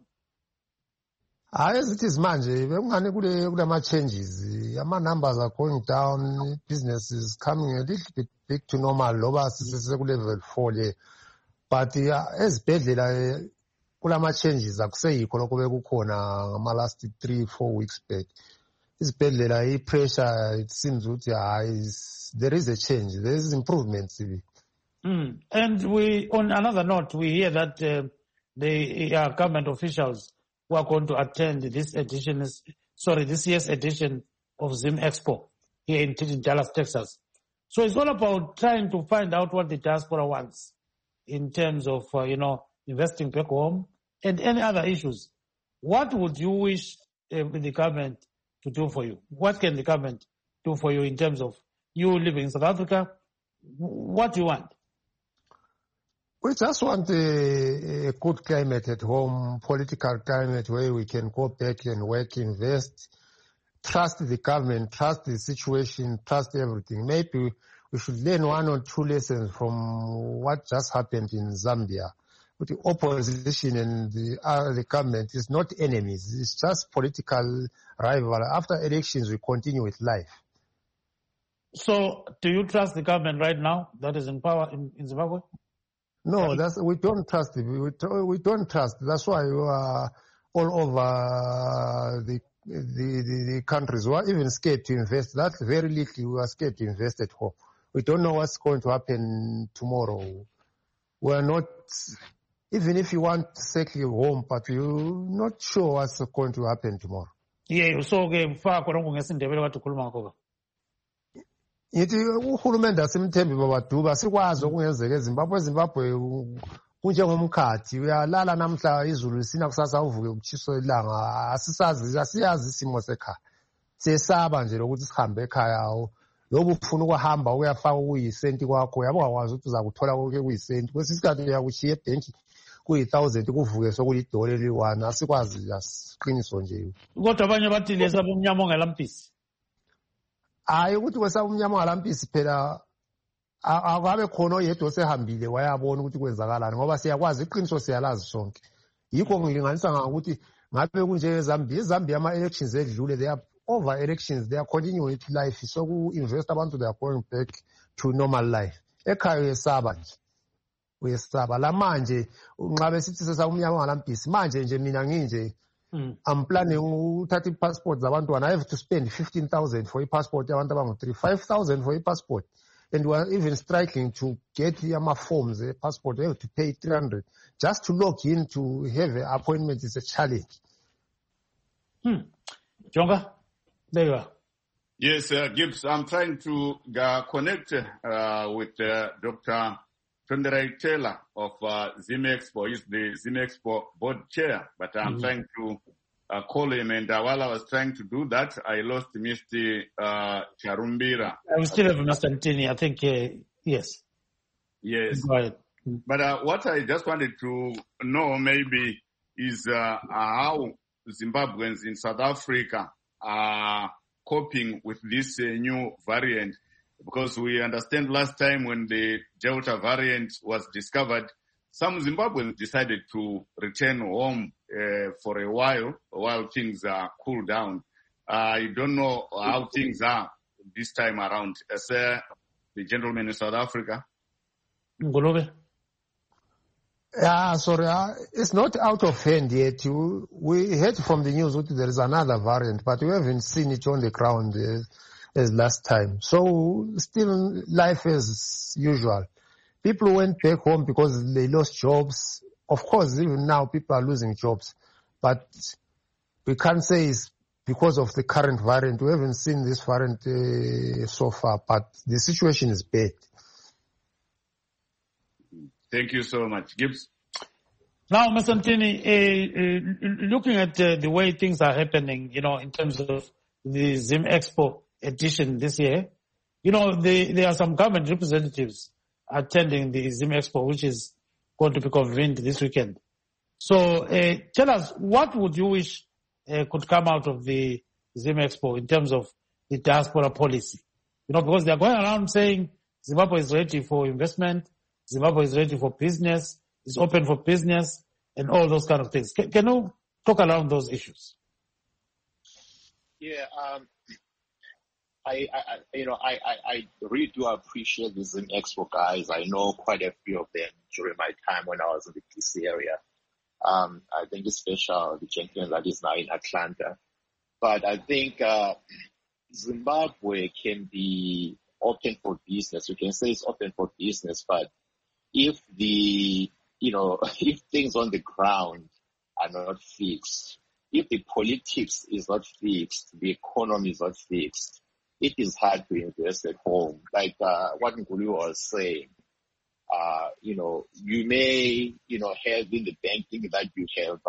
As it is manje, bekungani kulama-changes, ama-numbers are going down, business is coming a little bit big to normal, loba sisekulevel 4 le. But ezibhedlela kulama-changes akuseyikho lokho bekukhona ngama-last 3-4 weeks back. Izibhedlela i-pressure, it seems ukuthi there is a change, there is improvement. And on another note, we hear that the government officials who are going to attend this year's edition of Zim Expo here in Dallas, Texas. So it's all about trying to find out what the diaspora wants in terms of, investing back home and any other issues. What would you wish the government to do for you? What can the government do for you in terms of you living in South Africa? What do you want? We just want a good climate at home, political climate where we can go back and work, invest, trust the government, trust the situation, trust everything. Maybe we should learn 1 or 2 lessons from what just happened in Zambia. But the opposition and the government is not enemies. It's just political rival. After elections, we continue with life. So do you trust the government right now that is in power in Zimbabwe? No, we don't trust it. We don't trust. That's why we are all over the countries. We are even scared to invest. That's very little. We are scared to invest at home. We don't know what's going to happen tomorrow. We are not, even if you want to settle home, but you're not sure what's going to happen tomorrow. Yeah, so Yithi uhulumende asimthembi baba Dube, sikwazi okungenzeka eZimbabwe kunjengomkhathi, uyalala namhla izulu lisina kusasa uvuke kutshiswa ilanga, asiyazi isimo sekhaya. Siyesaba nje lokuthi sihambe ekhaya, lobu ufuna ukuhamba uyafaka ukuyisenti kwakho, yabo ungakwazi ukuthi uzakuthola konke kuyisenti. Kwesinye isikhathi uyakushiya ebhenki kuyi-1,000 kuvuke sokulidola eli-1 asikwazi asiqiniso nje. Kodwa abanye bathi lesaba umnyama ongelampisi. Hayi ukuthi kwesaba umnyama ongelampisi phela akabe khona oyedwa osehambile wayabona ukuthi kwenzakalani ngoba siyakwazi iqiniso siyalazi sonke. Yikho ngilinganisa ngokuthi ngabe kunje eZambia ama-elections edlule they are over elections, they are continuing with life. So ku-invest abantu, they are going back to normal life. Ekhaya uyesaba nje. Uyesaba. La manje, nxabe sithi sesaba umnyama ongelampisi. Manje nje mina nginje, I'm planning uthatha i-passport zabantwana. I have to spend 15,000 for i-passport yabantu abangu-3, 5,000 for i-passport. And we are even striking to get my forms, a passport. We have to pay 300 just to log in to have an appointment. Is a challenge. Jonga, there you are. Yes, Gibbs, I'm trying to connect with Dr. Tonderai Taylor of ZimExpo. He's the ZimExpo board chair, but I'm trying to call him, and while I was trying to do that, I lost Mr. Charumbira. I still have Mr. Ntini, I think, yes. Yes. Go ahead. But what I just wanted to know maybe is how Zimbabweans in South Africa are coping with this new variant, because we understand last time when the Delta variant was discovered, some Zimbabweans decided to return home for a while things cool down. I don't know how things are this time around. Sir, the gentleman in South Africa. Ngolobe. Sorry, it's not out of hand yet. We heard from the news that there is another variant, but we haven't seen it on the ground as last time. So still life as usual. People went back home because they lost jobs. Of course, even now people are losing jobs, but we can't say it's because of the current variant. We haven't seen this variant so far, but the situation is bad. Thank you so much. Gibbs? Now, Mr. Ntini, looking at the way things are happening, in terms of the ZimExpo edition this year, there are some government representatives attending the ZimExpo, which is going to be convened this weekend. So tell us, what would you wish could come out of the ZimExpo in terms of the diaspora policy? Because they're going around saying Zimbabwe is ready for investment, Zimbabwe is ready for business, it's open for business, and all those kind of things. Can you talk around those issues? Yeah, I really do appreciate the ZimExpo guys. I know quite a few of them during my time when I was in the DC area. I think especially the gentleman that is now in Atlanta. But I think Zimbabwe can be open for business. We can say it's open for business, but if if things on the ground are not fixed, if the politics is not fixed, the economy is not fixed, it is hard to invest at home. Like what Ngulu was saying, you may, have in the banking that you have,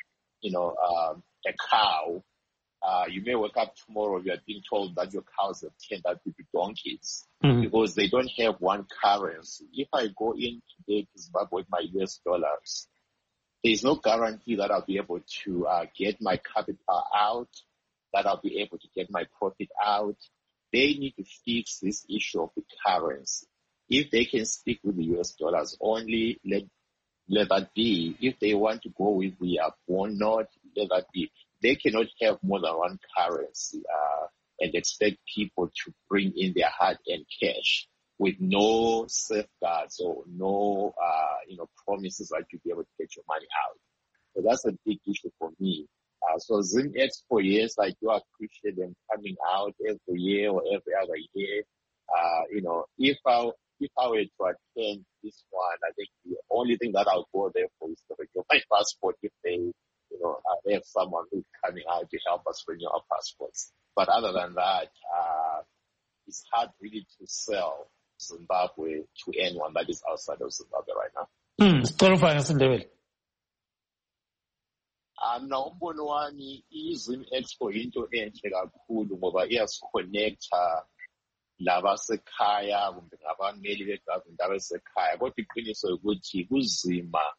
a cow. You may wake up tomorrow, you are being told that your cows have turned out to be donkeys because they don't have one currency. If I go in today to Zimbabwe with my US dollars, there's no guarantee that I'll be able to get my capital out, that I'll be able to get my profit out. They need to fix this issue of the currency. If they can stick with the US dollars only, let that be. If they want to go with the bond note, let that be. They cannot have more than one currency and expect people to bring in their hard-earned cash with no safeguards or no, promises that you'll be able to get your money out. So that's a big issue for me. So ZimExpo, yes, I do appreciate them coming out every year or every other year. If I were to attend this one, I think the only thing that I'll go there for is to renew my passport if they, have someone who's coming out to help us renew our passports. But other than that, it's hard really to sell Zimbabwe to anyone that is outside of Zimbabwe right now. Mna umbono wami i-ZimExpo into enhle kakhulu ngoba iyasiconnecta labasekhaya kumbe ngabameli begovernment abasekhaya, kodwa iqiniso ukuthi kuzima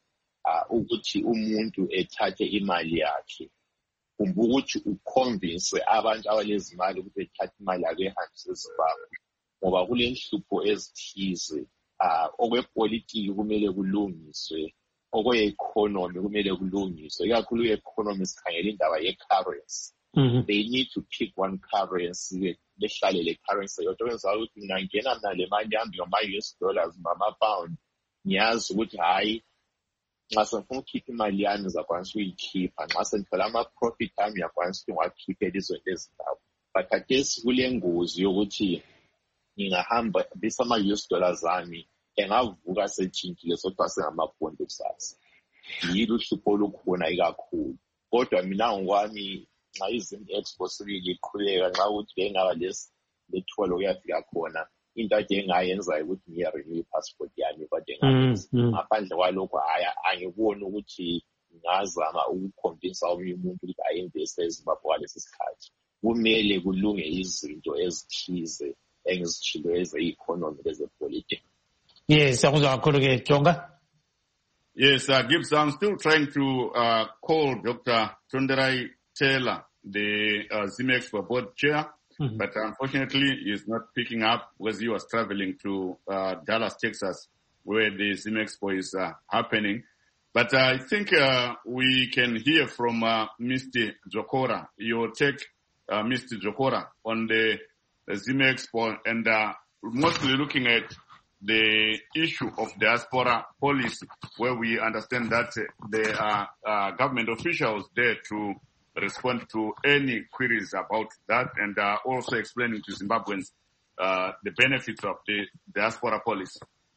ukuthi umuntu ethathe imali yakhe. Kumbuka ukuthi uconvince abantu abalezi imali ukuthi bethathe imali yakhe ehambise eZimbabwe. Ngoba kulenhlupho ezithize, okwepolitiki kumele kulungiswe, okwe-economy kumele kulungiswe, ikakhulu i-economy sikhangela indaba ye-currency. They need to pick one currency, behlale le currency yodwa kwenza ukuthi ngingangena mina le mali yami ngama-US dollars ngama-pound, ngiyazi ukuthi hayi nxa sengifuna ukukhipha imali yami ngizakwanisa ukuyikhipha, nxa sengithola ama-profit ami ngiyakwanisa ukuthi ngiwakhiphe elizweni leZimbabwe. But khathesi kule ngozi yokuthi ngingahamba besama-US dollars ami engavuka setshintshile sokuthiwa sengamapondi kusasa. Yilo uhlupho olukhona ikakhulu. Kodwa mina ngokwami nxa iZim-Expo sibili iqhubeka, nxa ukuthi bengaba lethuba lokuyafika khona, into ade engayenza ukuthi ngiye-renew i-passport yami, kodwa ngaphandle kwalokho angiboni ukuthi ngingazama ukukhomvisa omunye umuntu ukuthi ayinveste eZimbabwe kwalesi sikhathi. Kumele kulunge izinto ezithize engizitshilo eze-economy leze-politics. Yes, Jonga. Yes, Gibbs, I'm still trying to call Dr. Tonderai Taylor, the Zim-Expo board chair, but unfortunately he's not picking up because he was traveling to Dallas, Texas, where the Zim-Expo is happening. But I think we can hear from Mr. Jokora. Your take, Mr. Jokora, on the Zim-Expo and mostly looking at the issue of diaspora policy, where we understand that there are government officials there to respond to any queries about that, and also explaining to Zimbabweans the benefits of the diaspora policy.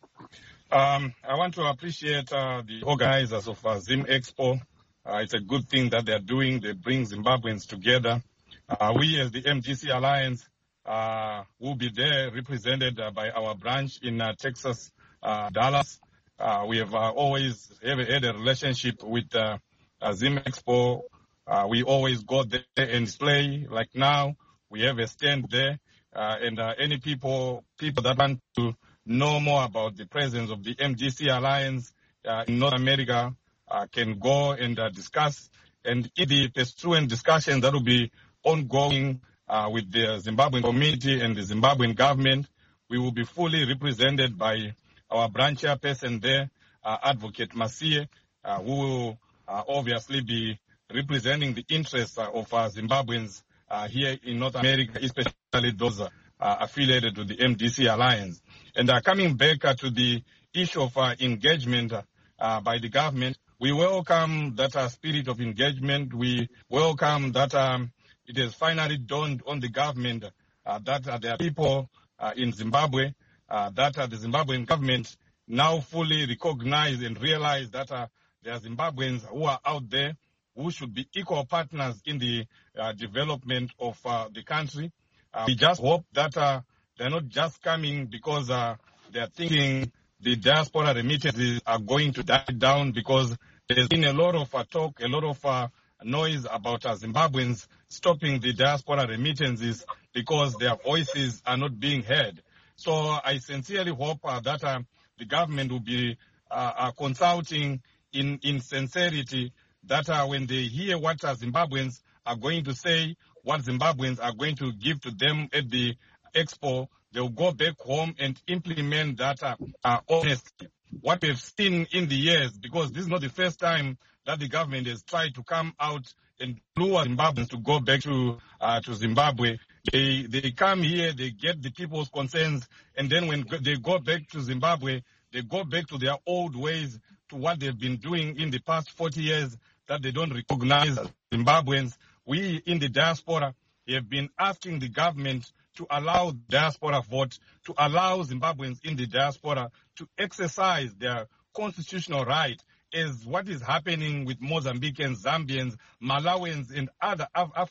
I want to appreciate the organizers of Zim-Expo. It's a good thing that they're doing. They bring Zimbabweans together. We as the MGC Alliance will be there represented by our branch in Texas, Dallas. We have always had a relationship with Zim-Expo. We always go there and display. Like now, we have a stand there. And any people that want to know more about the presence of the MGC Alliance in North America can go and discuss. And in the pursuant discussions that will be ongoing with the Zimbabwean community and the Zimbabwean government, we will be fully represented by our branch chairperson there, Advocate Masie, who will obviously be representing the interests of Zimbabweans here in North America, especially those affiliated to the MDC Alliance. And coming back to the issue of engagement by the government, we welcome that spirit of engagement. We welcome that it has finally dawned on the government that there are people in Zimbabwe, that the Zimbabwean government now fully recognize and realize that there are Zimbabweans who are out there who should be equal partners in the development of the country. We just hope that they're not just coming because they're thinking the diaspora remittances are going to die down, because there's been a lot of talk, a lot of noise about Zimbabweans stopping the diaspora remittances because their voices are not being heard. So I sincerely hope that the government will be consulting in sincerity, that when they hear what Zimbabweans are going to say, what Zimbabweans are going to give to them at the expo, they'll go back home and implement that honestly. What we've seen in the years, because this is not the first time that the government has tried to come out and lure Zimbabweans to go back to Zimbabwe. They come here, they get the people's concerns, and then when they go back to Zimbabwe, they go back to their old ways, to what they've been doing in the past 40 years, that they don't recognize Zimbabweans. We in the diaspora have been asking the government to allow diaspora vote, to allow Zimbabweans in the diaspora to exercise their constitutional right, as what is happening with Mozambicans, Zambians, Malawians, and other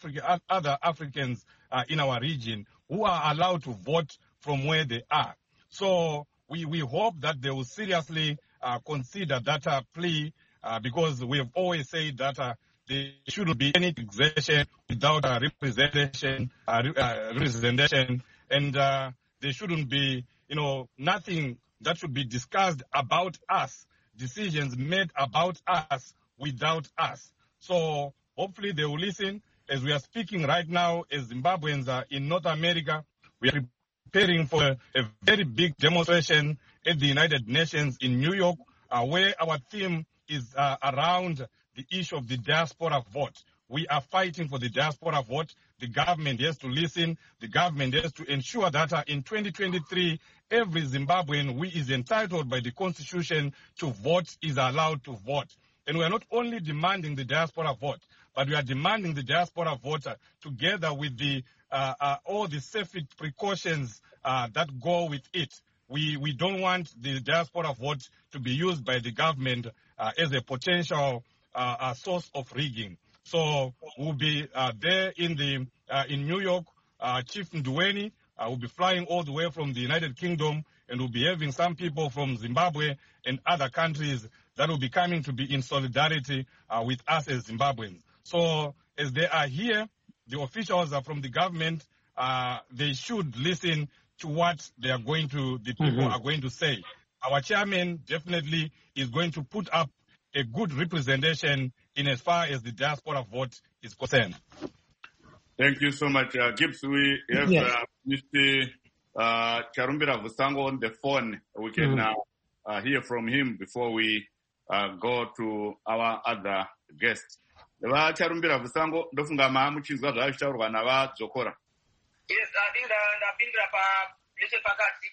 Africans in our region, who are allowed to vote from where they are. So we hope that they will seriously consider that plea, because we have always said that there shouldn't be any taxation without representation, and there shouldn't be, nothing that should be discussed about us decisions made about us without us. So hopefully they will listen. As we are speaking right now, as Zimbabweans are in North America, we are preparing for a very big demonstration at the United Nations in New York, where our theme is around the issue of the diaspora vote. We are fighting for the diaspora vote. The government has to listen. The government has to ensure that in 2023, every Zimbabwean who is entitled by the Constitution to vote is allowed to vote. And we are not only demanding the diaspora vote, but we are demanding the diaspora vote together with the all the safety precautions that go with it. We don't want the diaspora vote to be used by the government as a potential source of rigging. So we'll be there in New York. Chief Nduweni will be flying all the way from the United Kingdom, and we'll be having some people from Zimbabwe and other countries that will be coming to be in solidarity with us as Zimbabweans. So as they are here, the officials from the government, they should listen to what the people are going to say. Our chairman definitely is going to put up a good representation in as far as the diaspora vote is concerned. Thank you so much, Gibbs. We have Mr. Charumbira Vusango on the phone. We can hear from him before we go to our other guests. Charumbira Vusango, ndofunga muchinzwa zvavachitaurwa navadzokora. Yes, ndapindira nechepakati.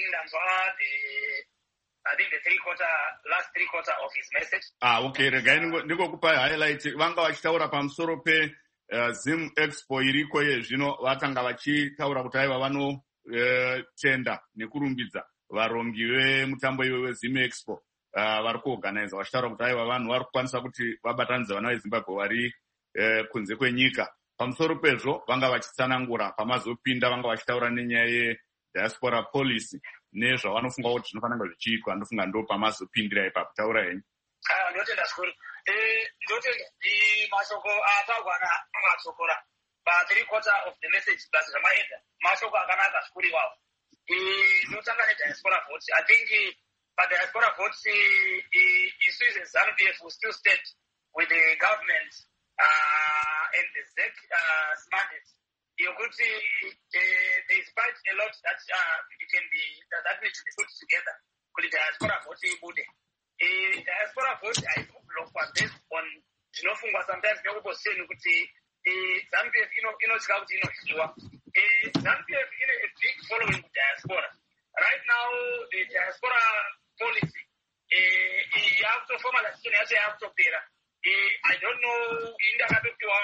I think the last three quarter of his message. Okay. Regai ndingokupa highlight. Vanga vachitaura pamusoro pe Zim Expo iriko yezvino vatanga vachitaura kuti aiva vanotenda nekurumbidza varongi vemutambo iwe weZim Expo vari kuorganiza, vachitaura kuti aiva vanhu vari kukwanisa kuti vabatanidze vana veZimbabwe vari kunze kwenyika. Pamusoro pezvo vanga vachitsanangura pamazopinda, vanga vachitaura nenyaya yediaspora policy nezvavanofunga kuti zvinofanira zvichiitwa. Ndofunga ndo pamazopindira ipapo. Taura henyu. Ndotenda zvikuru. Ndotenda mashoko ataurwa navadzokora pa3 quarter of the message plus zvamaenda mashoko akanaka zvikuru iwawo. Ndotanga nediaspora vote. I think padiaspora vote isu as ZANU-PF will still stand with the government and the ZEC mandate. Yokuti despite a lot that it can be that needs to be put together, kuti diaspora vote ibude. Diaspora vote haikublokwa based on zvinofungwa sometimes neopposition kuti ZANU-PF inotya kuti inodyiwa. ZANU-PF ine a big following with diaspora. Right now the diaspora policy yakutoformalization yacho yakutopera. I don't know indakatopiwa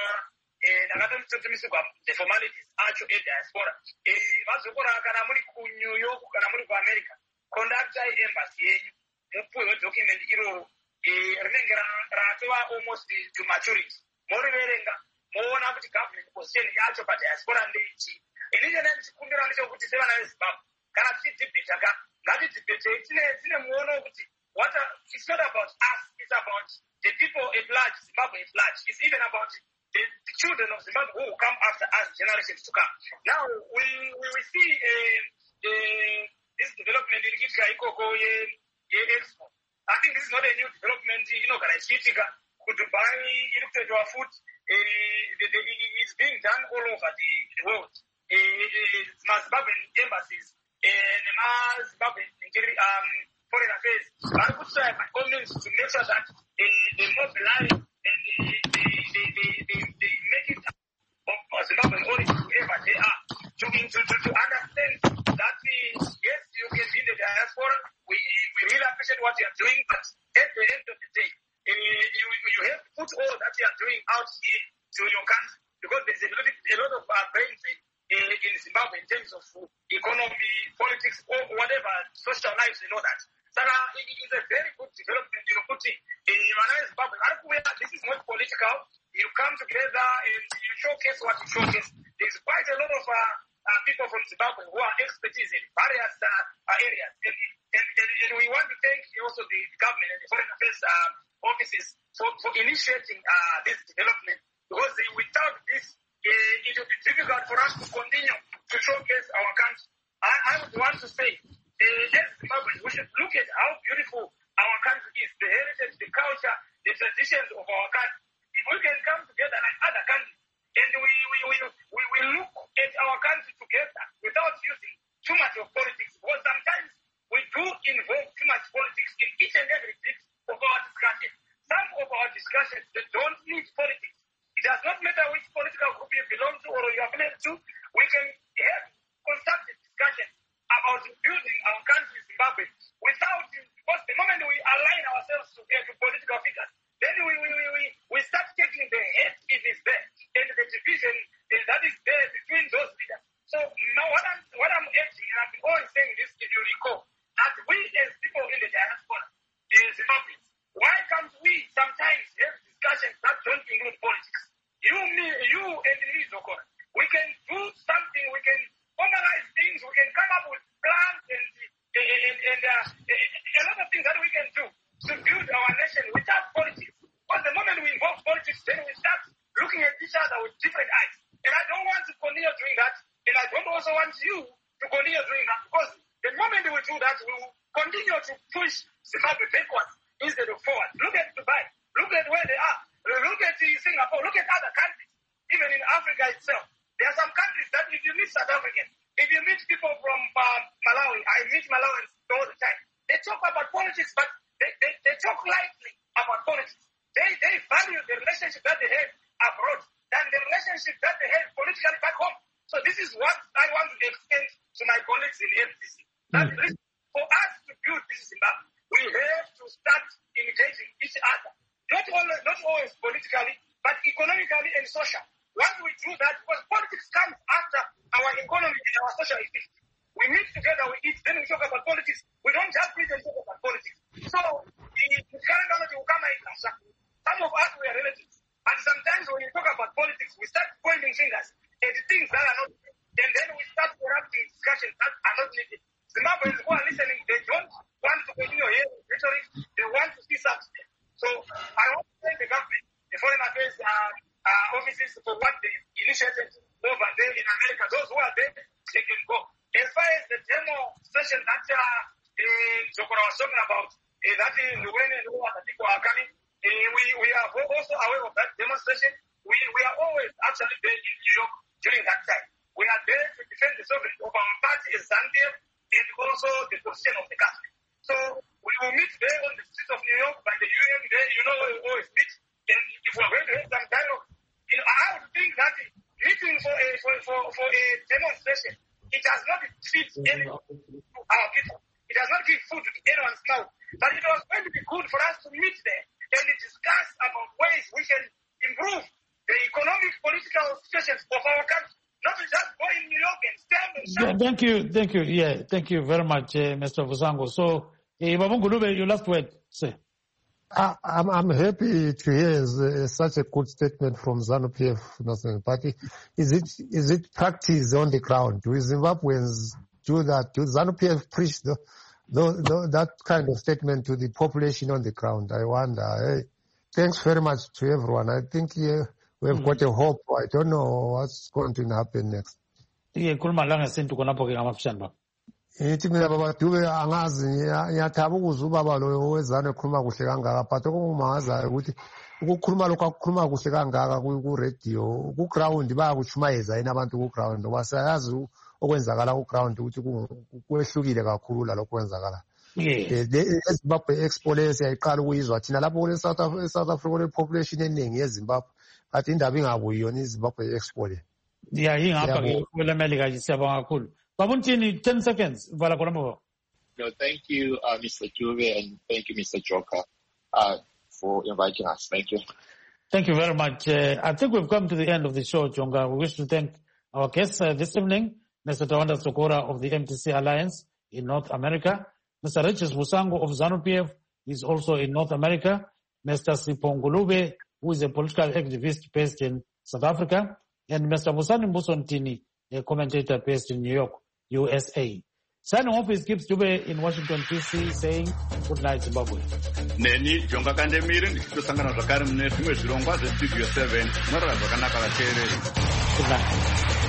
the formalities acho diaspora. Vazokora kana muri ku New York kana muri ku America, conduct embassy yenyu mupuwe document iro rinenge ratova almost to maturity. Moriverenga moona kuti government position yacho padiaspora ndeichi. Inenge ndichikumbira ndechekuti sevana veZimbabwe kana tichidebate ngatidebate tine muono kuti it's not about us, it's about the people at large, Zimbabwe at large. It's even about the children of Zimbabwe who will come after us, generations to come. Now, we see this development in Ikoko Expo. I think this is not a new development. Dubai, food, it's being done all over the world. Zimbabwean embassies, Zimbabwean foreign affairs, are put by governments to make sure that they mobilize and they make it of Zimbabwean origin wherever they are, to understand that yes, you can be in the diaspora, we really appreciate what you are doing, but at the end of the day, you have to put all that you are doing out here to your country, because there's a lot of brain drain in Zimbabwe in terms of economy, politics, or whatever, social lives, you know that. So it is a very good development. This is not political. You come together and you showcase what you showcase. There's quite a lot of people from Zimbabwe who are expertise in various areas. And we want to thank also the government and the foreign affairs offices for initiating this development. Because without this, it will be difficult for us to continue to showcase our country. I would want to say, as Zimbabweans, we should look at how beautiful our country is, the heritage, the culture, the traditions of our country. If we can come together like other countries, and we look at our country together without using too much of politics, because sometimes we do involve too much politics in each and every bit of our discussion. Some of our discussions, they don't need politics. It does not matter which political group you belong to or you are affiliated to. We can have constructive discussions about building our country, Zimbabwe, without, because the moment we align ourselves to political figures, then we start taking the hate if it's there, and the division that is there between those leaders. So now what I'm urging, and I've been always saying this, if you recall, that we as people in the diaspora, in Zimbabwe, why can't we sometimes have discussions that don't include politics? You and me, Zokora, we can do something, we can organize things, we can come up with plans and a lot of things that we can do to build our nation without politics. But the moment we involve politics, then we start looking at each other with different eyes. And I don't want to continue doing that, and I don't also want you to continue doing that, because the moment we do that, we will continue to push Zimbabwe backwards instead of forward. Look at Dubai. Look at where they are. Look at Singapore. Look at other countries. Even in Africa itself. There are some countries that if you meet South Africans, if you meet people from Malawi, I meet Malawians all the time. They talk about politics, but they talk lightly about politics. They value the relationship that they have abroad than the relationship that they have politically back home. So this is what I want to extend to my colleagues in the MDC. That for us to build this Zimbabwe, we have to start imitating each other. Not always politically, but economically and social. Once we do that, because politics comes after our economy and our social issues. We meet together, we eat, then we talk about politics. We don't just meet and talk about politics. So the current government will come in. Some of us, we are relatives. And sometimes when you talk about politics, we start pointing fingers at things that are not, and then we start corrupting discussions that are not needed. Zimbabweans who are listening, they don't want to continue hearing rhetoric, they want to see substance. So I want to thank the government, the foreign affairs offices for what they initiated over there in America. Those who are there, they can go. As far as the demo session that Zokora was talking about, that in the way the people are coming, we are also aware of that demonstration. We are always actually there in New York during that time. We are there to defend the sovereignty of our party as ZANU-PF and also the position of the government. So we will meet there on the streets of New York by the UN there, where we always meet. And if we're going to have some dialogue, I would think that meeting for a demonstration, it does not feed any to our people. It does not give food to anyone's mouth. But it was going to be good for us to meet there and discuss about ways we can improve the economic, political situations of our country. Not to just go in New York and stand and shout. Thank you. Yeah, thank you very much, Mr. Vusango. So, Babungulube, your last word, sir. I'm happy to hear such a good statement from ZANU-PF National Party. Is it practice on the ground? Do Zimbabweans do that? Do ZANU-PF preach that kind of statement to the population on the ground? I wonder. Hey, thanks very much to everyone. I think we've got a hope. I don't know what's going to happen next. Ithi mina baba Dube angazi ngiyathaba ukuzwa ubaba lo wezana ekhuluma kuhle kangaka but okumangazayo ukuthi ukukhuluma lokho akukhuluma kuhle kangaka ku radio ku ground bayakuchumayeza yena abantu ku ground ngoba sayazi okwenzakala ku ground ukuthi kwehlukile kakhulu la lokho kwenzakala. Zimbabwe Expo le siyayiqala ukuyizwa thina lapho kule South Africa le population eningi yeZimbabwe but indaba ingabuyi yona iZimbabwe Expo le. Ingapha ke kwele America siyabonga kakhulu. Babuntini, 10 seconds. No, thank you, Mr. Dube, and thank you, Mr. Joka, for inviting us. Thank you. Thank you very much. I think we've come to the end of the show, Jonga. We wish to thank our guests this evening, Mr. Tawanda Sokora of the MTC Alliance in North America, Mr. Richard Vusango of ZANU-PF is also in North America, Mr. Sipongulube, who is a political activist based in South Africa, and Mr. Busani Mbusontini, a commentator based in New York, USA. Signing off is Gibbs Dube in Washington, D.C., saying good night, Zimbabwe. Neni Jonga Kandemiri ndichitosangana zvakare mune zvimwe zvirongwa zvestudio 7 munoratidza zvakanaka vateereri. Good night.